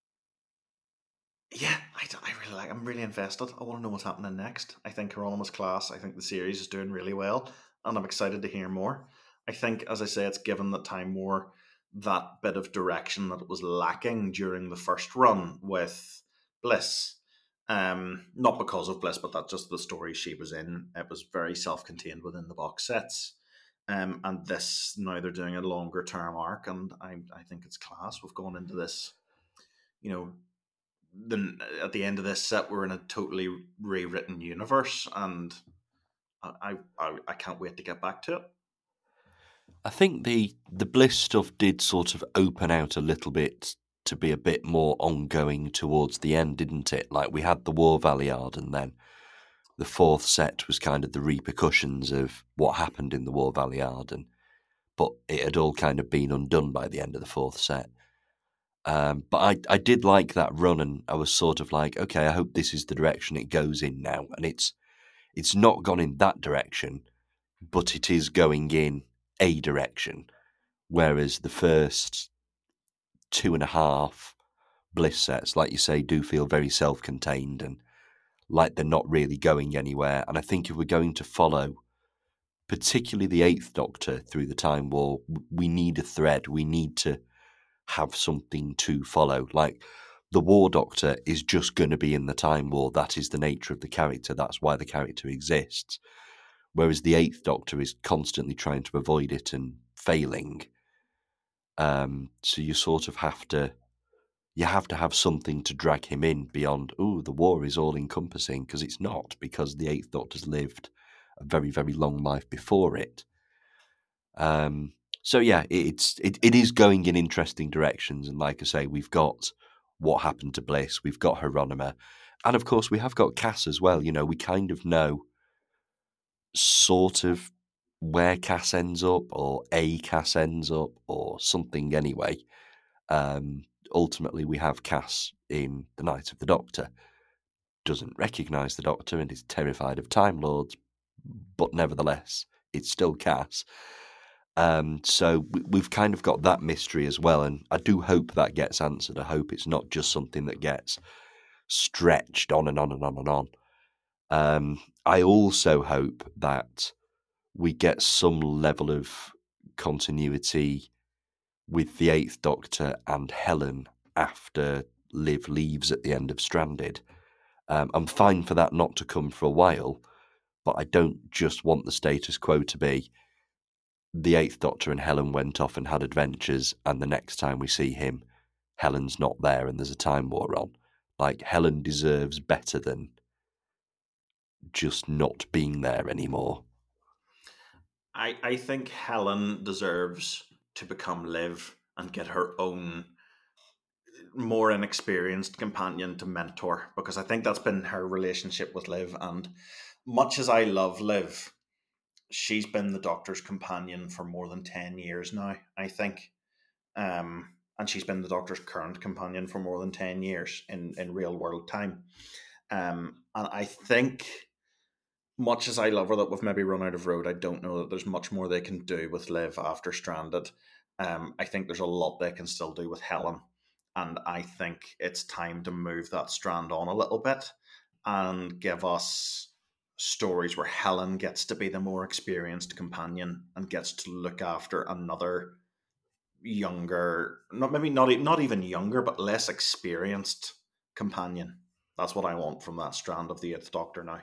Yeah, I, d- I really like. I'm really invested. I want to know what's happening next. I think Hieronymus class. I think the series is doing really well, and I'm excited to hear more. I think, as I say, it's given the Time War that bit of direction that it was lacking during the first run with Bliss. Um, not because of Bliss, but that's just the story she was in. It was very self-contained within the box sets. Um, and this now they're doing a longer term arc, and I I think it's class. We've gone into this, you know, then at the end of this set we're in a totally rewritten universe, and I I, I can't wait to get back to it. I think the the Bliss stuff did sort of open out a little bit to be a bit more ongoing towards the end, didn't it? Like we had the War Valiard, and then the fourth set was kind of the repercussions of what happened in the War Valiard, and but it had all kind of been undone by the end of the fourth set. Um, but I I did like that run, and I was sort of like, okay, I hope this is the direction it goes in now, and it's it's not gone in that direction, but it is going in a direction. Whereas the first two and a half Bliss sets, like you say, do feel very self-contained and like they're not really going anywhere. And I think if we're going to follow, particularly the Eighth Doctor through the Time War, we need a thread. We need to have something to follow. Like the War Doctor is just going to be in the Time War. That is the nature of the character. That's why the character exists. Whereas the Eighth Doctor is constantly trying to avoid it and failing. Um, so you sort of have to you have to have something to drag him in beyond, oh, the war is all encompassing, because it's not, because the Eighth Doctor's lived a very, very long life before it. Um, so yeah, it's it, it is going in interesting directions, and like I say, we've got what happened to Bliss, we've got Hieronyma, and of course we have got Cass as well. You know, we kind of know sort of where Cass ends up, or a Cass ends up, or something anyway. Um, ultimately, we have Cass in The Night of the Doctor. Doesn't recognise the Doctor and is terrified of Time Lords, but nevertheless, it's still Cass. Um, so we, we've kind of got that mystery as well, and I do hope that gets answered. I hope it's not just something that gets stretched on and on and on and on. Um, I also hope that we get some level of continuity with the Eighth Doctor and Helen after Liv leaves at the end of Stranded. Um, I'm fine for that not to come for a while, but I don't just want the status quo to be the Eighth Doctor and Helen went off and had adventures, and the next time we see him, Helen's not there and there's a time war on. Like, Helen deserves better than just not being there anymore. I I think Helen deserves to become Liv and get her own more inexperienced companion to mentor, because I think that's been her relationship with Liv. And much as I love Liv, she's been the Doctor's companion for more than ten years now, I think. Um, and she's been the Doctor's current companion for more than ten years in, in real world time. Um, and I think, much as I love her, that we've maybe run out of road, I don't know that there's much more they can do with Liv after Stranded. Um, I think there's a lot they can still do with Helen. And I think it's time to move that strand on a little bit and give us stories where Helen gets to be the more experienced companion and gets to look after another younger, not maybe not e- not even younger, but less experienced companion. That's what I want from that strand of the Eighth Doctor now.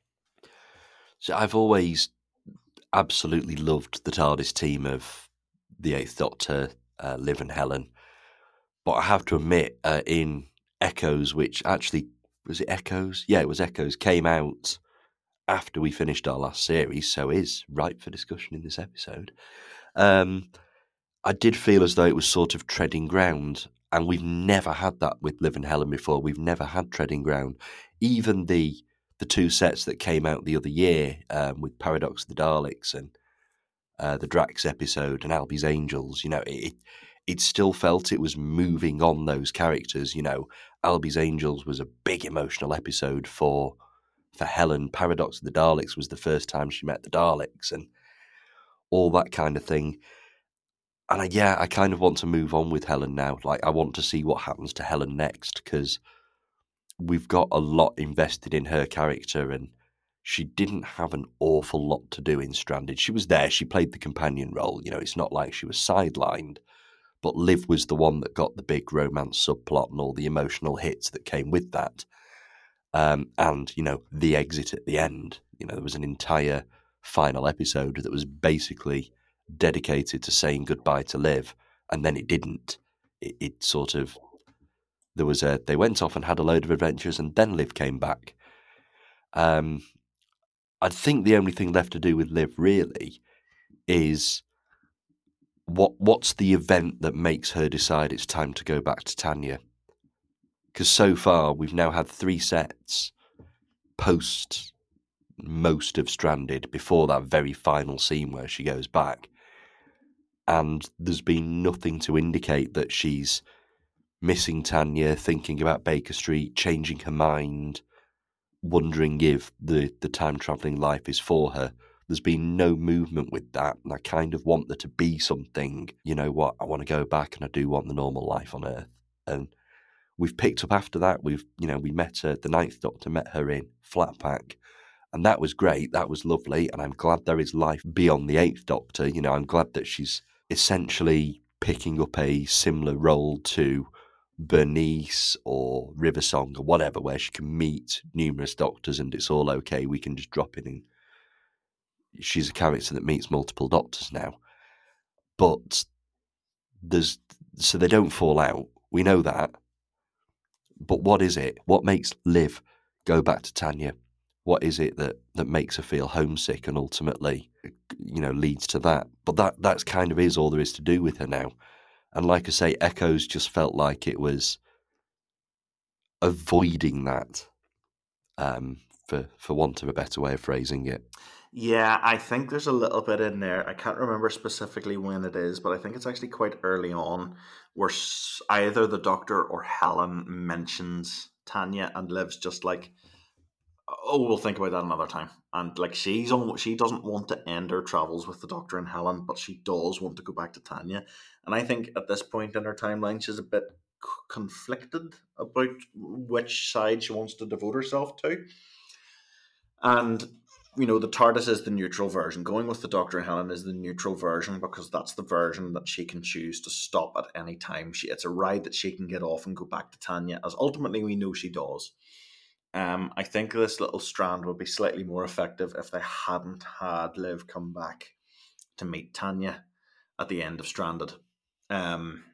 So I've always absolutely loved the TARDIS team of the Eighth Doctor, uh, Liv and Helen. But I have to admit, uh, in Echoes, which actually, was it Echoes? Yeah, it was Echoes, came out after we finished our last series, so is ripe for discussion in this episode. Um, I did feel as though it was sort of treading ground, and we've never had that with Liv and Helen before. We've never had treading ground. Even the the two sets that came out the other year um, with Paradox of the Daleks and uh, the Drax episode and Albie's Angels, you know, it it still felt it was moving on those characters. You know, Albie's Angels was a big emotional episode for for Helen. Paradox of the Daleks was the first time she met the Daleks and all that kind of thing. And I, yeah, I kind of want to move on with Helen now. Like, I want to see what happens to Helen next, because we've got a lot invested in her character, and she didn't have an awful lot to do in Stranded. She was there, she played the companion role, you know, it's not like she was sidelined, but Liv was the one that got the big romance subplot and all the emotional hits that came with that. Um, and, you know, the exit at the end, you know, there was an entire final episode that was basically dedicated to saying goodbye to Liv, and then it didn't. It, it sort of, there was a, they went off and had a load of adventures, and then Liv came back. Um, I think the only thing left to do with Liv really is what what's the event that makes her decide it's time to go back to Tanya? Because so far we've now had three sets post most of Stranded before that very final scene where she goes back, and there's been nothing to indicate that she's missing Tanya, thinking about Baker Street, changing her mind, wondering if the, the time-travelling life is for her. There's been no movement with that, and I kind of want there to be something, you know what, I want to go back and I do want the normal life on Earth. And we've picked up after that, we've, you know, we met her, the Ninth Doctor met her in Flatpack, and that was great, that was lovely, and I'm glad there is life beyond the Eighth Doctor. You know, I'm glad that she's essentially picking up a similar role to Bernice or Riversong or whatever, where she can meet numerous doctors and it's all okay, we can just drop in and she's a character that meets multiple doctors now. But there's, so they don't fall out, we know that, but what is it? What makes Liv go back to Tanya? What is it that, that makes her feel homesick and ultimately, you know, leads to that? But that that's kind of is all there is to do with her now. And like I say, Echoes just felt like it was avoiding that, um, for for want of a better way of phrasing it. Yeah, I think there's a little bit in there. I can't remember specifically when it is, but I think it's actually quite early on where either the Doctor or Helen mentions Tanya, and Liv's just like, oh, we'll think about that another time. And like she's on, she doesn't want to end her travels with the Doctor and Helen, but she does want to go back to Tanya. And I think at this point in her timeline, she's a bit conflicted about which side she wants to devote herself to. And you know, the TARDIS is the neutral version. Going with the Doctor and Helen is the neutral version because that's the version that she can choose to stop at any time. She, it's a ride that she can get off and go back to Tanya, as ultimately we know she does. Um, I think this little strand would be slightly more effective if they hadn't had Liv come back to meet Tanya at the end of Stranded. Um,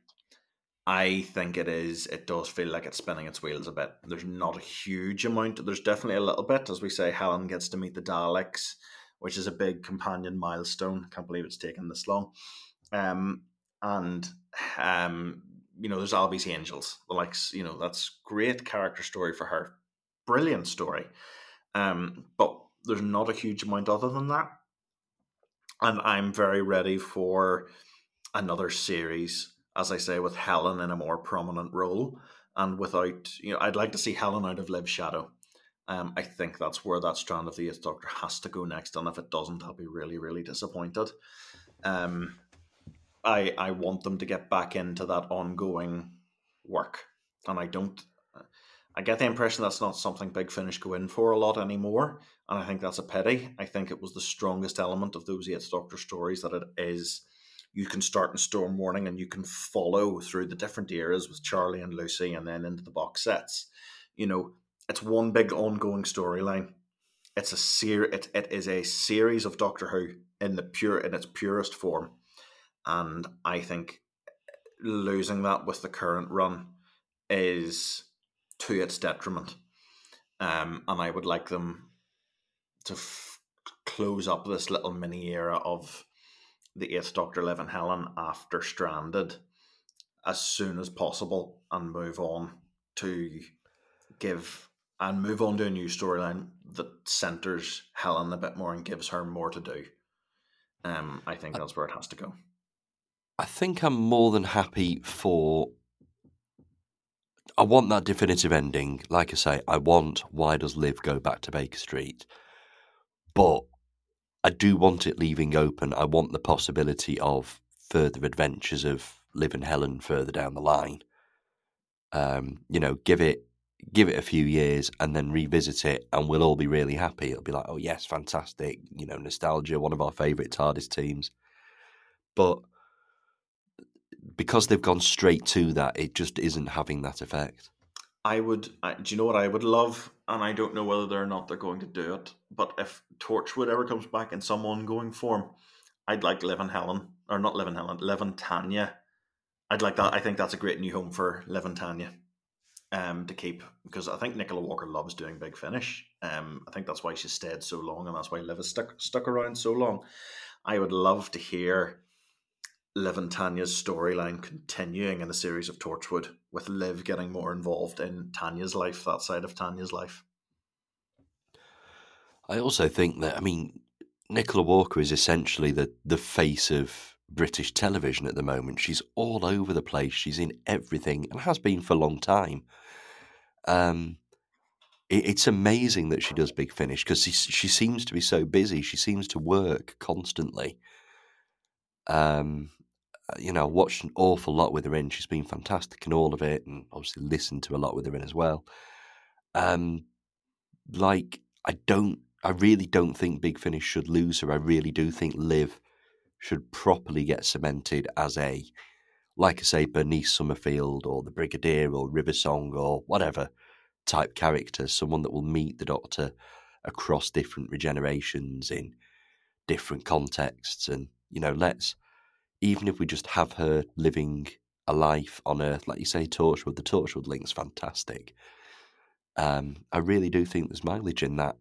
I think it is, it does feel like it's spinning its wheels a bit. There's not a huge amount. There's definitely a little bit. As we say, Helen gets to meet the Daleks, which is a big companion milestone. I can't believe it's taken this long. Um, and, um, you know, there's Albie's Angels. The likes, you know, that's great character story for her. Brilliant story. Um, but there's not a huge amount other than that. And I'm very ready for another series, as I say, with Helen in a more prominent role, and without, you know, I'd like to see Helen out of Liv's shadow. Um, I think that's where that strand of the Eighth Doctor has to go next, and if it doesn't, I'll be really, really disappointed. Um, I I want them to get back into that ongoing work, and I don't. I get the impression that's not something Big Finish go in for a lot anymore, and I think that's a pity. I think it was the strongest element of those Eighth Doctor stories, that it is, you can start in Storm Warning and you can follow through the different eras with Charlie and Lucy and then into the box sets. You know, it's one big ongoing storyline. It's a ser- it, it is a series of Doctor Who in the pure in its purest form. And I think losing that with the current run is to its detriment. Um, and I would like them to f- close up this little mini era of the Eighth Doctor, Liv and Helen after Stranded as soon as possible, and move on to give and move on to a new storyline that centers Helen a bit more and gives her more to do. Um, I think that's where it has to go. I think I'm more than happy for. I want that definitive ending. Like I say, I want why does Liv go back to Baker Street? But I do want it leaving open. I want the possibility of further adventures of Liv and Helen further down the line. Um, you know, give it give it a few years and then revisit it, and we'll all be really happy. It'll be like, oh yes, fantastic, you know, nostalgia, one of our favourite TARDIS teams. But because they've gone straight to that, it just isn't having that effect. I would, I, do you know what I would love? And I don't know whether or not they're going to do it, but if Torchwood ever comes back in some ongoing form, I'd like Liv and Helen, or not Liv and Helen, Liv and Tanya. I'd like that. I think that's a great new home for Liv and Tanya um, to keep, because I think Nicola Walker loves doing Big Finish. Um, I think that's why she stayed so long, and that's why Liv has stuck, stuck around so long. I would love to hear Liv and Tanya's storyline continuing in a series of Torchwood, with Liv getting more involved in Tanya's life, that side of Tanya's life. I also think that, I mean, Nicola Walker is essentially the, the face of British television at the moment. She's all over the place. She's in everything and has been for a long time. Um, it, it's amazing that she does Big Finish because she, she seems to be so busy. She seems to work constantly. Um, you know, watched an awful lot with her in. She's been fantastic in all of it, and obviously listened to a lot with her in as well. Um, like, I don't, I really don't think Big Finish should lose her. I really do think Liv should properly get cemented as a, like I say, Bernice Summerfield or the Brigadier or River Song or whatever type character, someone that will meet the Doctor across different regenerations in different contexts. And, you know, let's, even if we just have her living a life on Earth, like you say, Torchwood, the Torchwood link's fantastic. Um, I really do think there's mileage in that.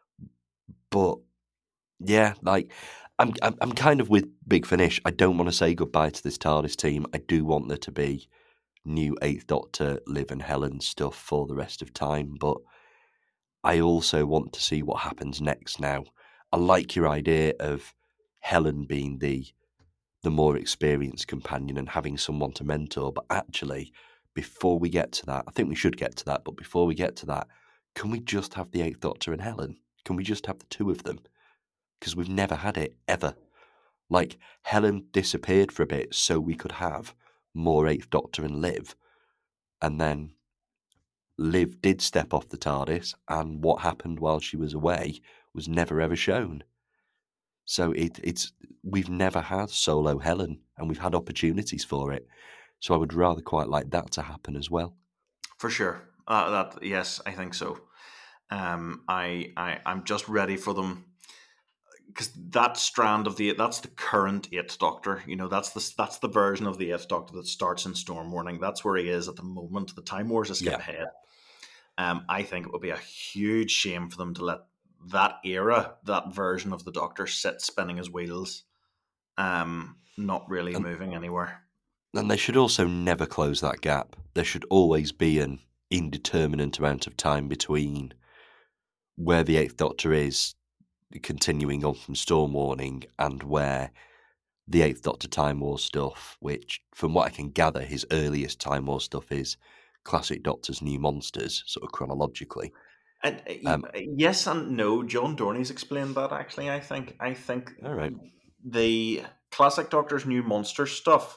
But yeah, like I'm, I'm, I'm kind of with Big Finish. I don't want to say goodbye to this TARDIS team. I do want there to be new Eighth Doctor, Liv and Helen stuff for the rest of time. But I also want to see what happens next. Now, I like your idea of Helen being the the more experienced companion and having someone to mentor. But actually, before we get to that, I think we should get to that. But before we get to that, can we just have the Eighth Doctor and Helen? Can we just have the two of them? Because we've never had it, ever. Like, Helen disappeared for a bit so we could have more Eighth Doctor and Liv. And then Liv did step off the TARDIS, and what happened while she was away was never ever shown. So it, it's we've never had solo Helen, and we've had opportunities for it. So I would rather quite like that to happen as well. For sure. Uh, that yes, I think so. Um, I, I I'm just ready for them, because that strand of the that's the current Eighth Doctor. You know, that's the that's the version of the Eighth Doctor that starts in Storm Warning. That's where he is at the moment. The Time Wars a skip Yeah. ahead. Um, I think it would be a huge shame for them to let that era, that version of the Doctor, sit spinning his wheels, um, not really And, moving anywhere. and they should also never close that gap. There should always be an indeterminate amount of time between where the Eighth Doctor is continuing on from Storm Warning and where the Eighth Doctor Time War stuff, which, from what I can gather, his earliest Time War stuff is Classic Doctor's New Monsters, sort of chronologically. And, uh, Um, yes and no. John Dorney's explained that, actually. I think. I think all right. the Classic Doctor's New Monster stuff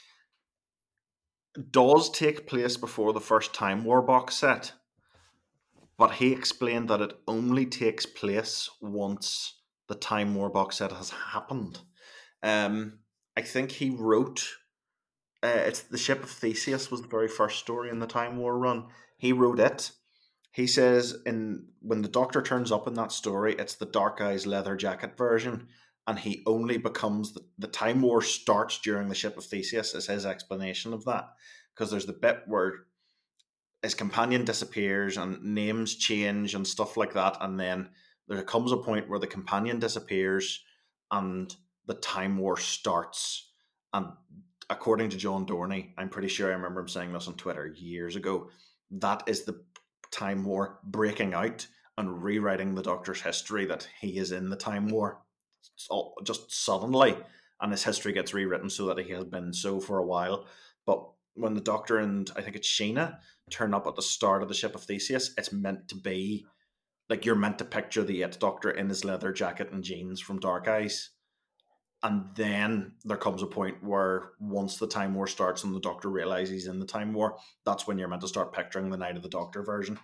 does take place before the first Time War box set, but he explained that it only takes place once the Time War box set has happened. Um, I think he wrote. Uh, it's the Ship of Theseus was the very first story in the Time War run. He wrote it. He says in when the Doctor turns up in that story, it's the Dark Eyes leather jacket version, and he only becomes the, the Time War starts during the Ship of Theseus. Is his explanation of that, because there's the bit where his companion disappears and names change and stuff like that, and then there comes a point where the companion disappears and the Time War starts. And according to John Dorney, I'm pretty sure I remember him saying this on Twitter years ago, that is the Time War breaking out and rewriting the Doctor's history, that he is in the Time War all, just suddenly, and his history gets rewritten so that he has been so for a while. But when the Doctor and I think it's Sheena turn up at the start of the Ship of Theseus, it's meant to be like you're meant to picture the Eighth Doctor in his leather jacket and jeans from Dark Eyes. and then there comes a point where once the Time War starts and the Doctor realizes he's in the Time War, that's when you're meant to start picturing the Night of the Doctor version.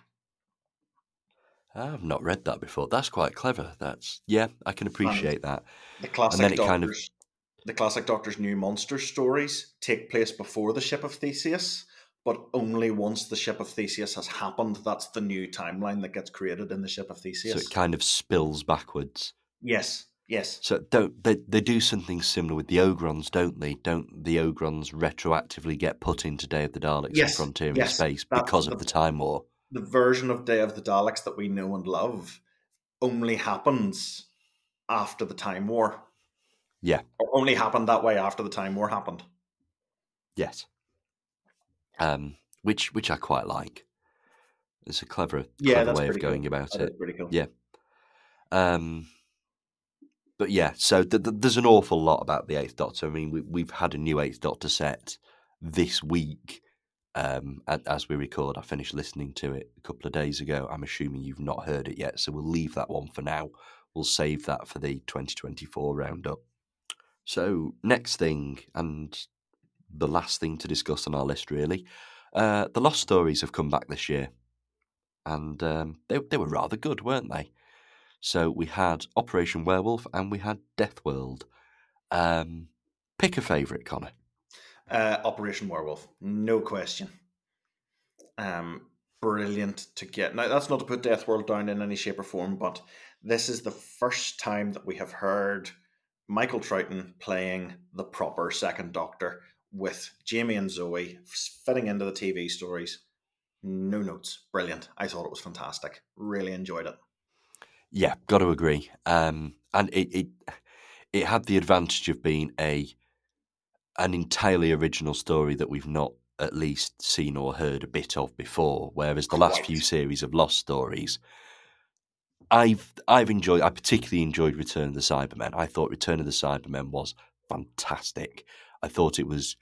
I've not read that before. That's quite clever. That's yeah, I can appreciate And that. the And then classic it kind of Doctor's the classic Doctor's New Monster stories take place before the Ship of Theseus, but only once the Ship of Theseus has happened. That's the new timeline that gets created in the Ship of so Theseus. it kind of spills backwards. Yes, yes. So don't they? They do something similar with the Ogrons, don't they? Don't the Ogrons retroactively get put into Day of the Daleks and Yes, Frontier in yes. Space That's because the of the Time War? the version of Day of the Daleks that we know and love only happens after the Time War. Yeah. Or only happened that way after the Time War happened. Yes. Um, which which I quite like. It's a clever, Yeah, clever that's way of pretty cool. going about That it. is pretty cool. Yeah. Um, but yeah, so th- th- there's an awful lot about the Eighth Doctor. I mean, we, we've had a new Eighth Doctor set this week. Um, and as we record, I finished listening to it a couple of days ago. I'm assuming you've not heard it yet, so we'll leave that one for now. We'll save that for the twenty twenty-four roundup. So next thing, and the last thing to discuss on our list, really, uh, the Lost Stories have come back this year, and um, they they were rather good, weren't they? So we had Operation Werewolf and we had Death World. Um, pick a favourite, Connor. Uh, Operation Werewolf, no question. Um, brilliant to get. Now, that's not to put Death World down in any shape or form, but this is the first time that we have heard Michael Troughton playing the proper Second Doctor with Jamie and Zoe fitting into the T V stories. No notes. Brilliant. I thought it was fantastic. Really enjoyed it. Yeah, got to agree. Um, and it, it it had the advantage of being a an entirely original story that we've not at least seen or heard a bit of before. Whereas the last few Quite. series of Lost Stories, I've I've enjoyed. I particularly enjoyed Return of the Cybermen. I thought Return of the Cybermen was fantastic. I thought it was.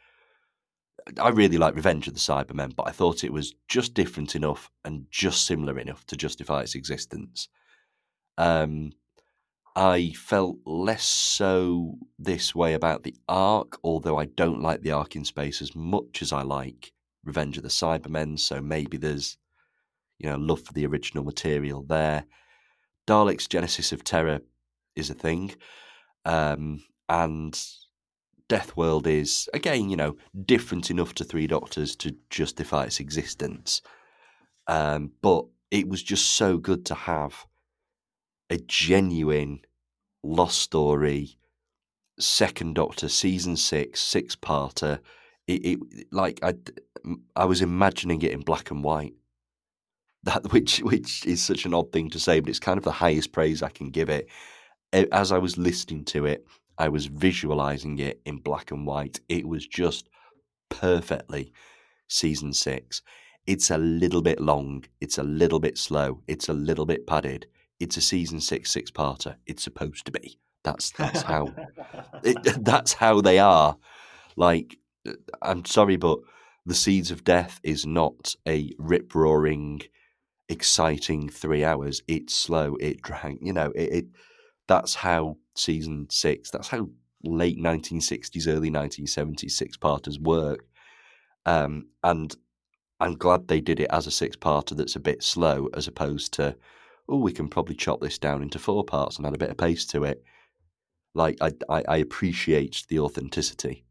I really like Revenge of the Cybermen, but I thought it was just different enough and just similar enough to justify its existence. Um, I felt less so this way about the arc, although I don't like the arc in space as much as I like Revenge of the Cybermen, so maybe there's, you know, love for the original material there. Dalek's Genesis of Terror is a thing, um, and Death World is, again, you know, different enough to Three Doctors to justify its existence. Um, but it was just so good to have a genuine Lost Story, Second Doctor, season six, six-parter. It, it like I, I was imagining it in black and white. That which which is such an odd thing to say, but it's kind of the highest praise I can give it. As I was listening to it, I was visualizing it in black and white. It was just perfectly season six. It's a little bit long. It's a little bit slow. It's a little bit padded. It's a season six six-parter. It's supposed to be. That's that's how it, that's how they are. Like, I'm sorry, but The Seeds of Death is not a rip-roaring, exciting three hours. It's slow. It drank. You know, it, it. That's how season six. That's how late nineteen sixties, early nineteen seventies six-parters work. Um, and I'm glad they did it as a six-parter that's a bit slow, as opposed to, oh, we can probably chop this down into four parts and add a bit of pace to it. Like, I, I, I appreciate the authenticity.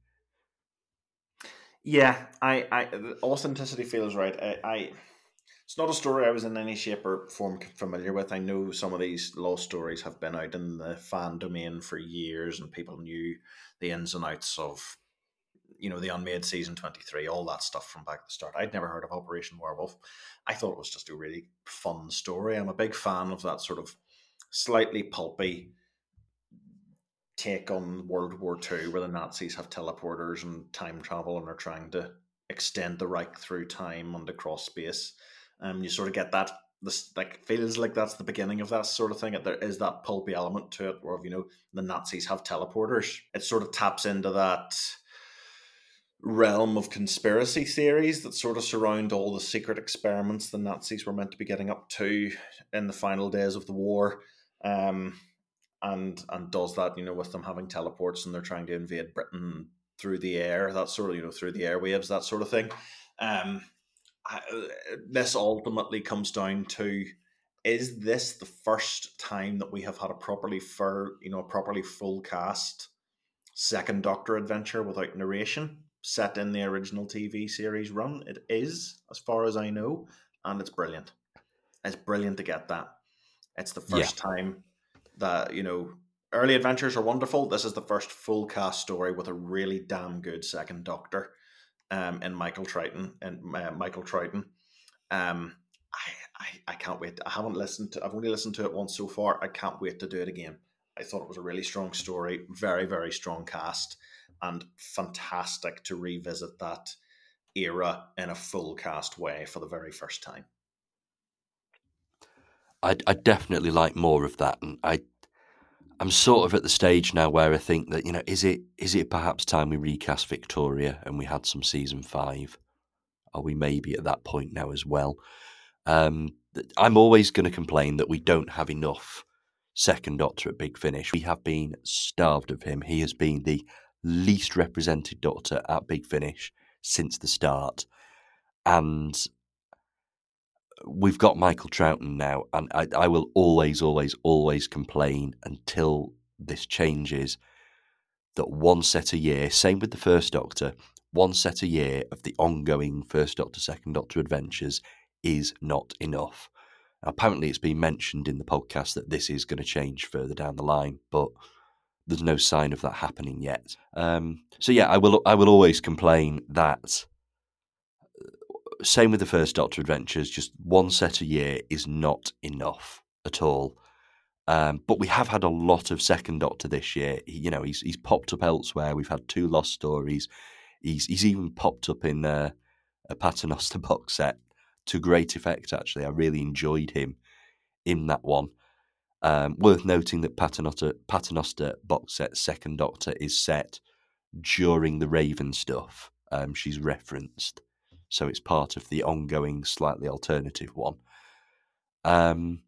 Yeah, I, I authenticity feels right. I, I, it's not a story I was in any shape or form familiar with. I know some of these Lost Stories have been out in the fan domain for years, and people knew the ins and outs of, you know, the Unmade season twenty-three, all that stuff from back at the start. I'd never heard of Operation Werewolf. I thought it was just a really fun story. I'm a big fan of that sort of slightly pulpy take on World War Two, where the Nazis have teleporters and time travel and are trying to extend the Reich through time and across space. Um, you sort of get that. This like feels like that's the beginning of that sort of thing. There is that pulpy element to it, where you know the Nazis have teleporters. It sort of taps into that realm of conspiracy theories that sort of surround all the secret experiments the Nazis were meant to be getting up to in the final days of the war. Um, and and does that, you know, with them having teleports and they're trying to invade Britain through the air, that sort of, you know, through the airwaves, that sort of thing. Um, I, this ultimately comes down to: is this the first time that we have had a properly fur, you know, a properly full cast second Doctor adventure without narration set in the original T V series run? It is, as far as I know, and it's brilliant. It's brilliant to get that. It's the Yeah. first time that, you know, early adventures are wonderful. This is the first full cast story with a really damn good second Doctor, um, in Michael Triton and uh, Michael Triton. Um, I, I I can't wait. I haven't listened to. I've only listened to it once so far. I can't wait to do it again. I thought it was a really strong story, very very strong cast, and fantastic to revisit that era in a full cast way for the very first time. I I definitely like more of that, and I I'm sort of at the stage now where I think that, you know, is it is it perhaps time we recast Victoria and we had some season five? Are we maybe at that point now as well? Um, I'm always going to complain that we don't have enough second Doctor at Big Finish. We have been starved of him. He has been the least represented Doctor at Big Finish since the start. And we've got Michael Troughton now, and I, I will always, always, always complain until this changes that one set a year, same with the First Doctor, one set a year of the ongoing First Doctor, Second Doctor adventures is not enough. Apparently, it's been mentioned in the podcast that this is going to change further down the line, but there's no sign of that happening yet. Um, so yeah, I will. I will always complain that. Same with the First Doctor adventures. Just one set a year is not enough at all. Um, but we have had a lot of Second Doctor this year. He, you know, he's he's popped up elsewhere. We've had two Lost Stories. He's he's even popped up in uh, a Paternoster box set to great effect. Actually, I really enjoyed him in that one. Um, worth noting that Paternoster, Paternoster box set Second Doctor is set during the Raven stuff. Um, she's referenced, so it's part of the ongoing, slightly alternative one. Um,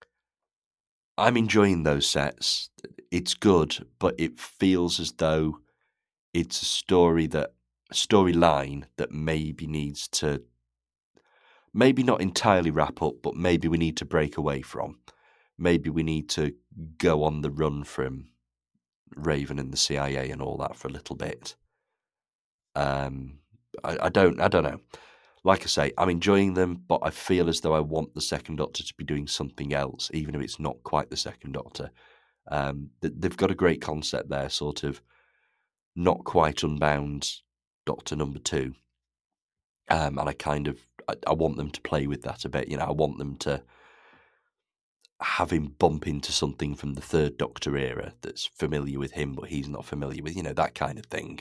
I'm enjoying those sets. It's good, but it feels as though it's a story that a storyline that maybe needs to maybe not entirely wrap up, but maybe we need to break away from. Maybe we need to go on the run from Raven and the C I A and all that for a little bit. Um, I, I don't, I don't know. Like I say, I'm enjoying them, but I feel as though I want the Second Doctor to be doing something else, even if it's not quite the Second Doctor. Um, they've got a great concept there, sort of not quite unbound Doctor Number Two, um, and I kind of I, I want them to play with that a bit. You know, I want them to have him bump into something from the Third Doctor era that's familiar with him, but he's not familiar with. You know, that kind of thing.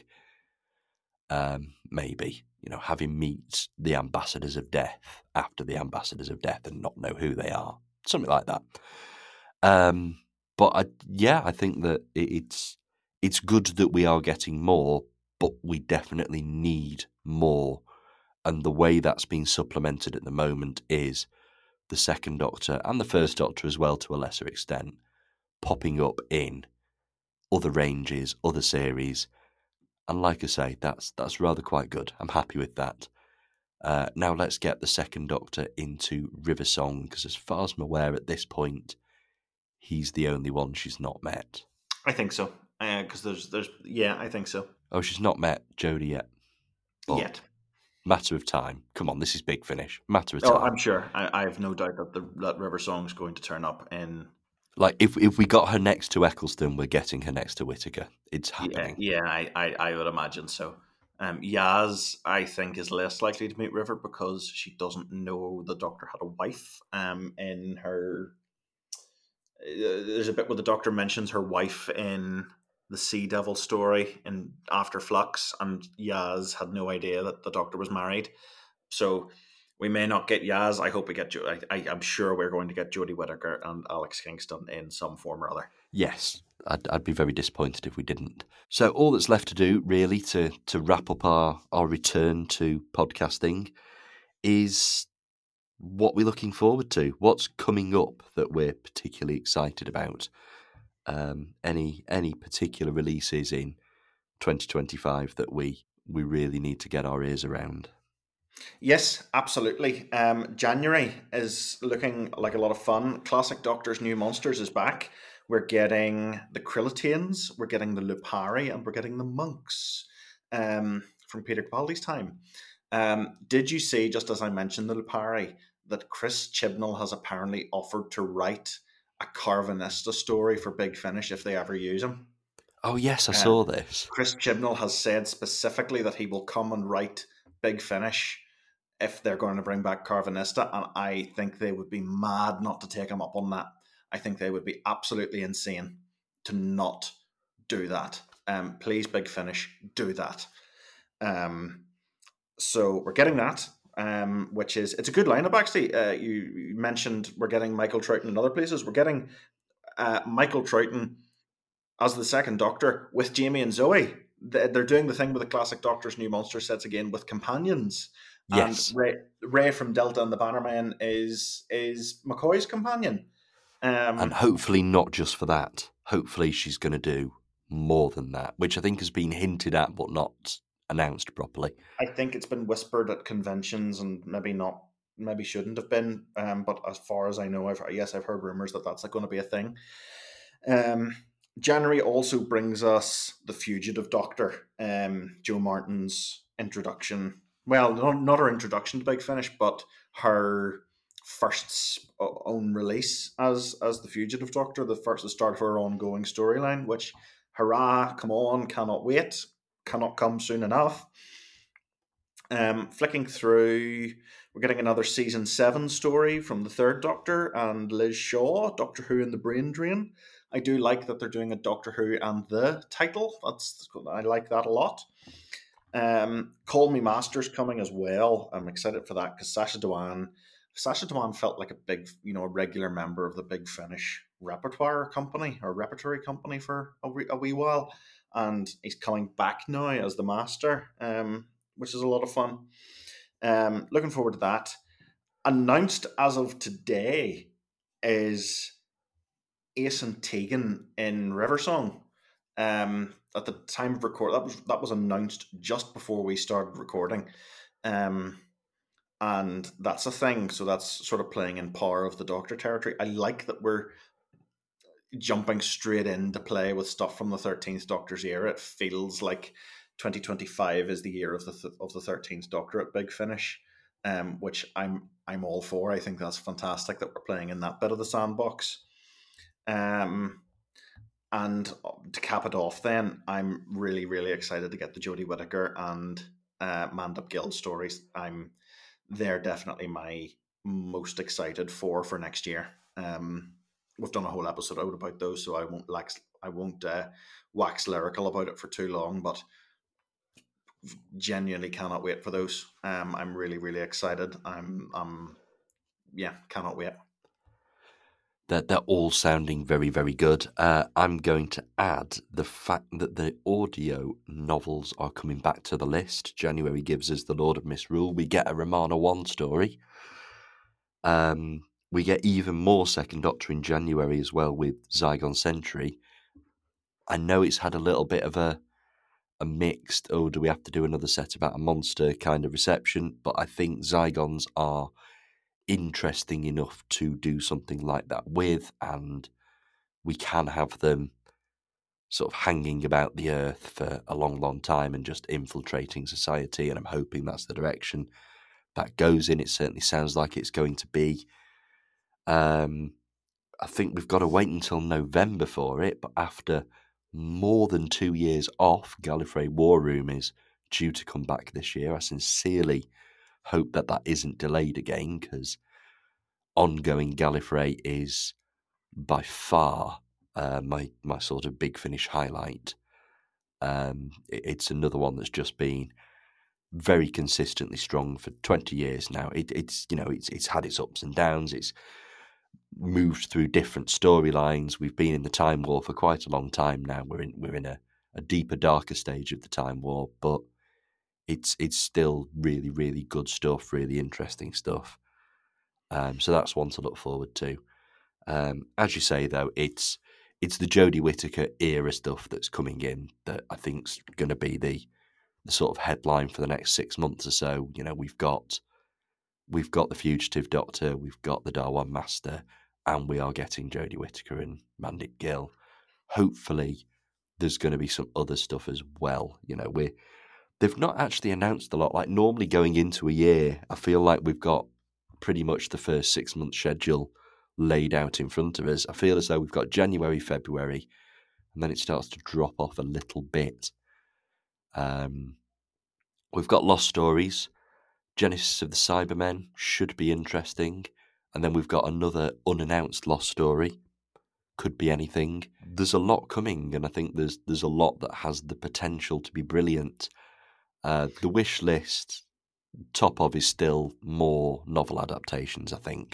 Um, maybe, you know, have him meet the Ambassadors of Death after the Ambassadors of Death and not know who they are, something like that. Um, but I, yeah, I think that it's it's good that we are getting more, but we definitely need more. And the way that's being supplemented at the moment is the Second Doctor and the First Doctor as well, to a lesser extent, popping up in other ranges, other series. And like I say, that's that's rather quite good. I'm happy with that. Uh, now let's get the Second Doctor into River Song, because as far as I'm aware at this point, he's the only one she's not met. I think so. Because uh, there's, there's, yeah, I think so. Oh, she's not met Jodie yet. But yet. Matter of time. Come on, this is Big Finish. Matter of oh, time. I'm sure. I, I have no doubt that the that River Song's going to turn up in. Like, if if we got her next to Eccleston, we're getting her next to Whittaker. It's happening. Yeah, yeah I, I, I would imagine so. Um, Yaz, I think, is less likely to meet River because she doesn't know the Doctor had a wife. Um, in her, uh, there's a bit where the Doctor mentions her wife in the Sea Devil story in After Flux, and Yaz had no idea that the Doctor was married. So we may not get Yaz. I hope we get. Jo- I, I, I'm sure we're going to get Jodie Whittaker and Alex Kingston in some form or other. Yes, I'd, I'd be very disappointed if we didn't. So all that's left to do, really, to to wrap up our our return to podcasting, is what we're looking forward to. What's coming up that we're particularly excited about? um, any any particular releases in twenty twenty-five that we we really need to get our ears around? Yes, absolutely. Um, January is looking like a lot of fun. Classic Doctor's New Monsters is back. We're getting the Krillitanes, we're getting the Lupari, and we're getting the Monks um, from Peter Capaldi's time. Um, did you see, just as I mentioned the Lupari, that Chris Chibnall has apparently offered to write a Carvanista story for Big Finish if they ever use him? Oh yes, I Um, saw this. Chris Chibnall has said specifically that he will come and write Big Finish if they're going to bring back Carvanista, and I think they would be mad not to take him up on that. I think they would be absolutely insane to not do that. Um, please, Big Finish, do that. Um, so we're getting that, um, which is it's a good lineup actually. Uh, you, you mentioned we're getting Michael Troughton in other places. We're getting uh, Michael Troughton as the second Doctor with Jamie and Zoe. They're doing the thing with the classic Doctor's New Monster sets again with companions. And Yes, Ray, Ray from Delta and the Bannermen is is McCoy's companion. and Um, hopefully not just for that. Hopefully she's going to do more than that, which I think has been hinted at but not announced properly. I think it's been whispered at conventions and maybe not, maybe shouldn't have been. Um, but as far as I know, I've yes, I've heard rumors that that's going to be a thing. Um, January also brings us the Fugitive Doctor, um, Jo Martin's introduction. Well, not, not her introduction to Big Finish, but her first own release as as the Fugitive Doctor, the first the start of her ongoing storyline. Which, hurrah! Come on, cannot wait, cannot come soon enough. Um, flicking through, we're getting another season seven story from the Third Doctor and Liz Shaw, Doctor Who and the Brain Drain. I do like that they're doing a Doctor Who and the title. That's I like that a lot. Um, Call Me Master's coming as well. I'm excited for that because Sacha Dhawan, Sacha Dhawan felt like a big, you know, a regular member of the Big Finish repertoire company or repertory company for a wee, a wee while, and he's coming back now as the Master. Um, which is a lot of fun. Um, looking forward to that. Announced as of today is Ace and Tegan in Riversong. Um, at the time of record, that was that was announced just before we started recording, um, and that's a thing. So that's sort of playing in Power of the Doctor territory. I like that we're jumping straight into play with stuff from the thirteenth Doctor's era. It feels like twenty twenty-five is the year of the th- of the thirteenth Doctor at Big Finish, um, which I'm I'm all for. I think that's fantastic that we're playing in that bit of the sandbox. Um, and to cap it off, then I'm really really excited to get the Jodie Whittaker and uh, Mandip Gill stories. I'm they're definitely my most excited for for next year. Um, we've done a whole episode out about those, so I won't wax I won't uh, wax lyrical about it for too long. But genuinely cannot wait for those. Um, I'm really really excited. I'm um yeah cannot wait. They're, they're all sounding very, very good. Uh, I'm going to add the fact that the audio novels are coming back to the list. January gives us The Lord of Misrule. We get a Romana one story. Um, we get even more Second Doctor in January as well with Zygon Century. I know it's had a little bit of a a mixed, oh, do we have to do another set about a monster kind of reception? But I think Zygons are interesting enough to do something like that with, and we can have them sort of hanging about the earth for a long, long time and just infiltrating society. And I'm hoping that's the direction that goes in. It certainly sounds like it's going to be. Um, I think we've got to wait until November for it, but after more than two years off, Gallifrey War Room is due to come back this year. I sincerely hope that that isn't delayed again, because ongoing Gallifrey is by far uh, my my sort of Big Finish highlight. Um, it, it's another one that's just been very consistently strong for twenty years now. It, it's you know it's it's had its ups and downs. It's moved through different storylines. We've been in the Time War for quite a long time now. We're in we're in a, a deeper, darker stage of the Time War, but it's it's still really, really good stuff, really interesting stuff. Um, so that's one to look forward to. Um, as you say, though, it's it's the Jodie Whittaker era stuff that's coming in that I think's going to be the the sort of headline for the next six months or so. You know, we've got we've got the Fugitive Doctor, we've got the Darwan Master, and we are getting Jodie Whittaker and Mandip Gill. Hopefully, there's going to be some other stuff as well. You know, we they've not actually announced a lot. Like normally going into a year, I feel like we've got pretty much the first six month schedule laid out in front of us. I feel as though we've got January, February, and then it starts to drop off a little bit. Um, we've got Lost Stories. Genesis of the Cybermen should be interesting. And then we've got another unannounced Lost Story. Could be anything. There's a lot coming, and I think there's there's a lot that has the potential to be brilliant. Uh, the wish list, top of, is still more novel adaptations, I think.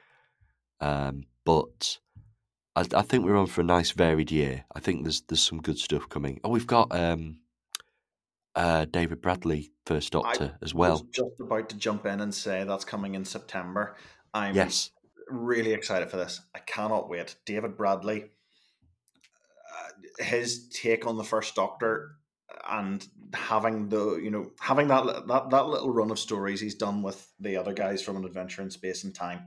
Um, but I, I think we're on for a nice varied year. I think there's there's some good stuff coming. Oh, we've got um, uh, David Bradley, First Doctor, I as was well. just about to jump in and say that's coming in September. I'm Yes. really excited for this. I cannot wait. David Bradley, uh, his take on the First Doctor, and having the you know having that that that little run of stories he's done with the other guys from An Adventure in Space and Time.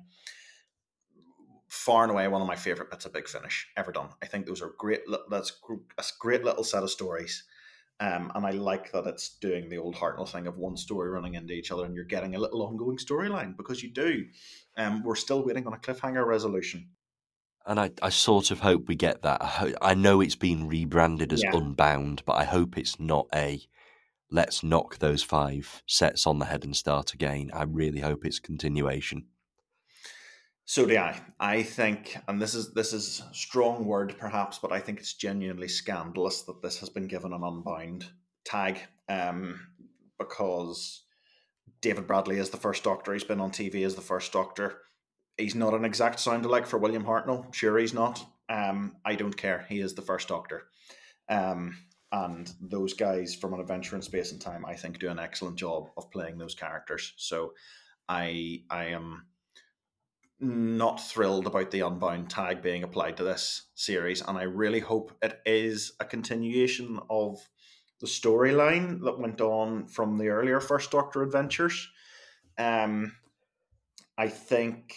Far and away one of my favorite bits of Big Finish ever done. I think those are great. That's a great little set of stories. Um, and I like that it's doing the old Hartnell thing of one story running into each other, and you're getting a little ongoing storyline, because you do. Um, we're still waiting on a cliffhanger resolution. And I, I sort of hope we get that. I, ho- I know it's been rebranded as Yeah. Unbound, but I hope it's not a let's knock those five sets on the head and start again. I really hope it's continuation. So do I. I think, and this is this is a strong word perhaps, but I think it's genuinely scandalous that this has been given an Unbound tag, um, because David Bradley is the First Doctor. He's been on T V as the First Doctor. He's not an exact sound-alike for William Hartnell. Sure, he's not. Um, I don't care. He is the First Doctor. Um, and those guys from An Adventure in Space and Time, I think, do an excellent job of playing those characters. So I I am not thrilled about the Unbound tag being applied to this series, and I really hope it is a continuation of the storyline that went on from the earlier First Doctor adventures. Um, I think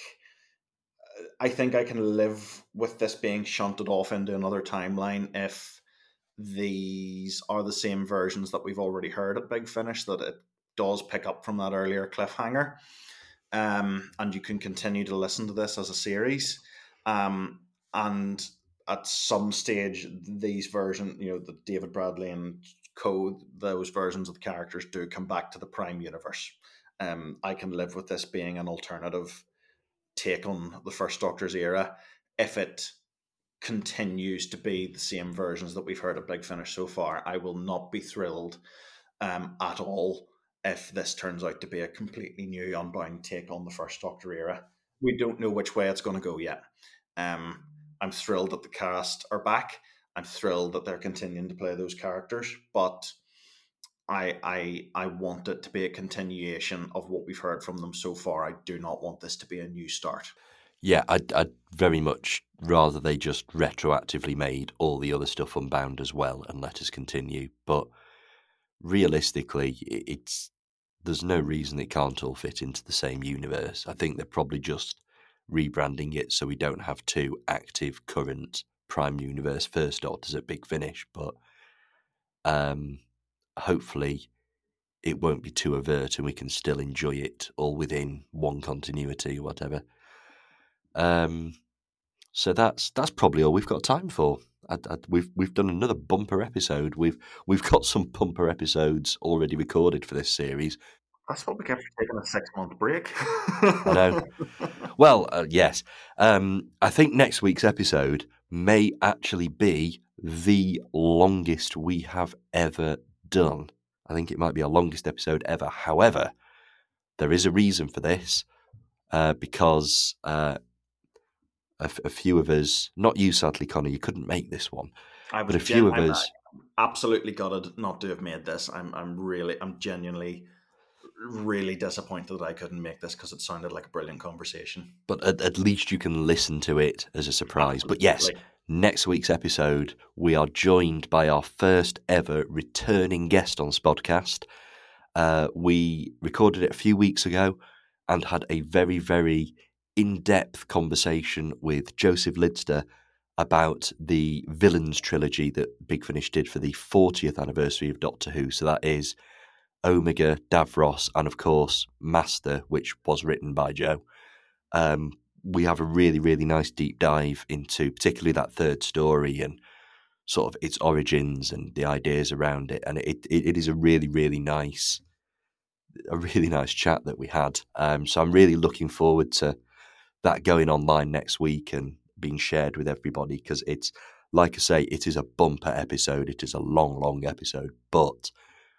I think I can live with this being shunted off into another timeline if these are the same versions that we've already heard at Big Finish, that it does pick up from that earlier cliffhanger. Um, and you can continue to listen to this as a series. Um, and at some stage, these versions, you know, the David Bradley and co, those versions of the characters do come back to the Prime universe. Um, I can live with this being an alternative take on the First Doctor's era if it continues to be the same versions that we've heard at Big Finish so far. I will not be thrilled um, at all if this turns out to be a completely new Unbound take on the First Doctor era. We don't know which way it's going to go yet. Um, I'm thrilled that the cast are back. I'm thrilled that they're continuing to play those characters, but I I I want it to be a continuation of what we've heard from them so far. I do not want this to be a new start. Yeah, I'd, I'd very much rather they just retroactively made all the other stuff Unbound as well and let us continue. But realistically, it's there's no reason it can't all fit into the same universe. I think they're probably just rebranding it so we don't have two active current Prime Universe First Doctors at Big Finish. But um, hopefully it won't be too overt and we can still enjoy it all within one continuity or whatever. Um, so that's that's probably all we've got time for. I, I, we've we've done another bumper episode. We've we've got some bumper episodes already recorded for this series. That's what we get for taking a six month break. I know. Well, uh, yes. Um, I think next week's episode may actually be the longest we have ever done. I think it might be our longest episode ever. However, there is a reason for this, uh, because uh, a, f- a few of us, not you sadly, Connor, you couldn't make this one, I but was a few gen- of I'm us, absolutely gutted not to have made this. I'm I'm really I'm genuinely really disappointed that I couldn't make this because it sounded like a brilliant conversation. but at, at least you can listen to it as a surprise. But yes, Absolutely. next week's episode, we are joined by our first ever returning guest on Spodcast. Uh, we recorded it a few weeks ago and had a very, very in-depth conversation with Joseph Lidster about the Villains trilogy that Big Finish did for the fortieth anniversary of Doctor Who. So that is Omega, Davros, and of course Master, which was written by Joe. Um, we have a really, really nice deep dive into particularly that third story and sort of its origins and the ideas around it. And it, it, it is a really, really nice, a really nice chat that we had. Um, so I'm really looking forward to that going online next week and being shared with everybody, because it's, like I say, it is a bumper episode. It is a long, long episode, but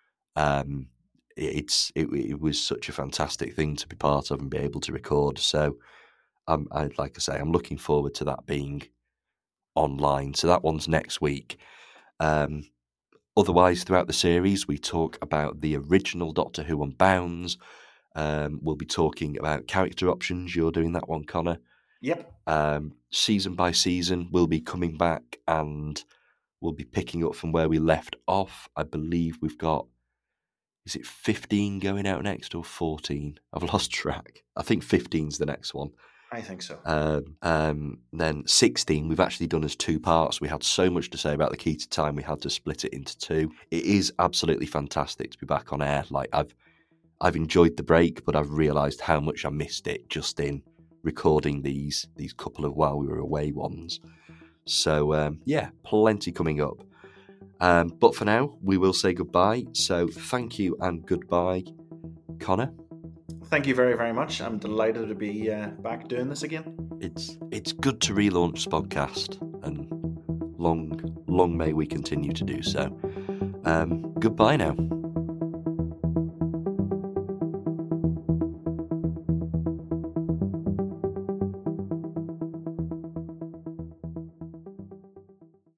um, it's it, it was such a fantastic thing to be part of and be able to record. So Um, I, like I say, I'm looking forward to that being online. So that one's next week. Um, otherwise, throughout the series, we talk about the original Doctor Who Unbound. Um, we'll be talking about character options. You're doing that one, Connor. Yep. Um, season by season, we'll be coming back and we'll be picking up from where we left off. I believe we've got, is it fifteen going out next or fourteen? I've lost track. I think fifteen's the next one. I think so. Um, um, then sixteen, we've actually done as two parts. We had so much to say about the Key to Time, we had to split it into two. It is absolutely fantastic to be back on air. Like I've, I've enjoyed the break, but I've realised how much I missed it just in recording these these couple of while we were away ones. So um, yeah, plenty coming up. Um, but for now, we will say goodbye. So thank you and goodbye, Connor. Thank you very, very much. I'm delighted to be uh, back doing this again. It's it's good to relaunch Spodcast, and long, long may we continue to do so. Um, goodbye now.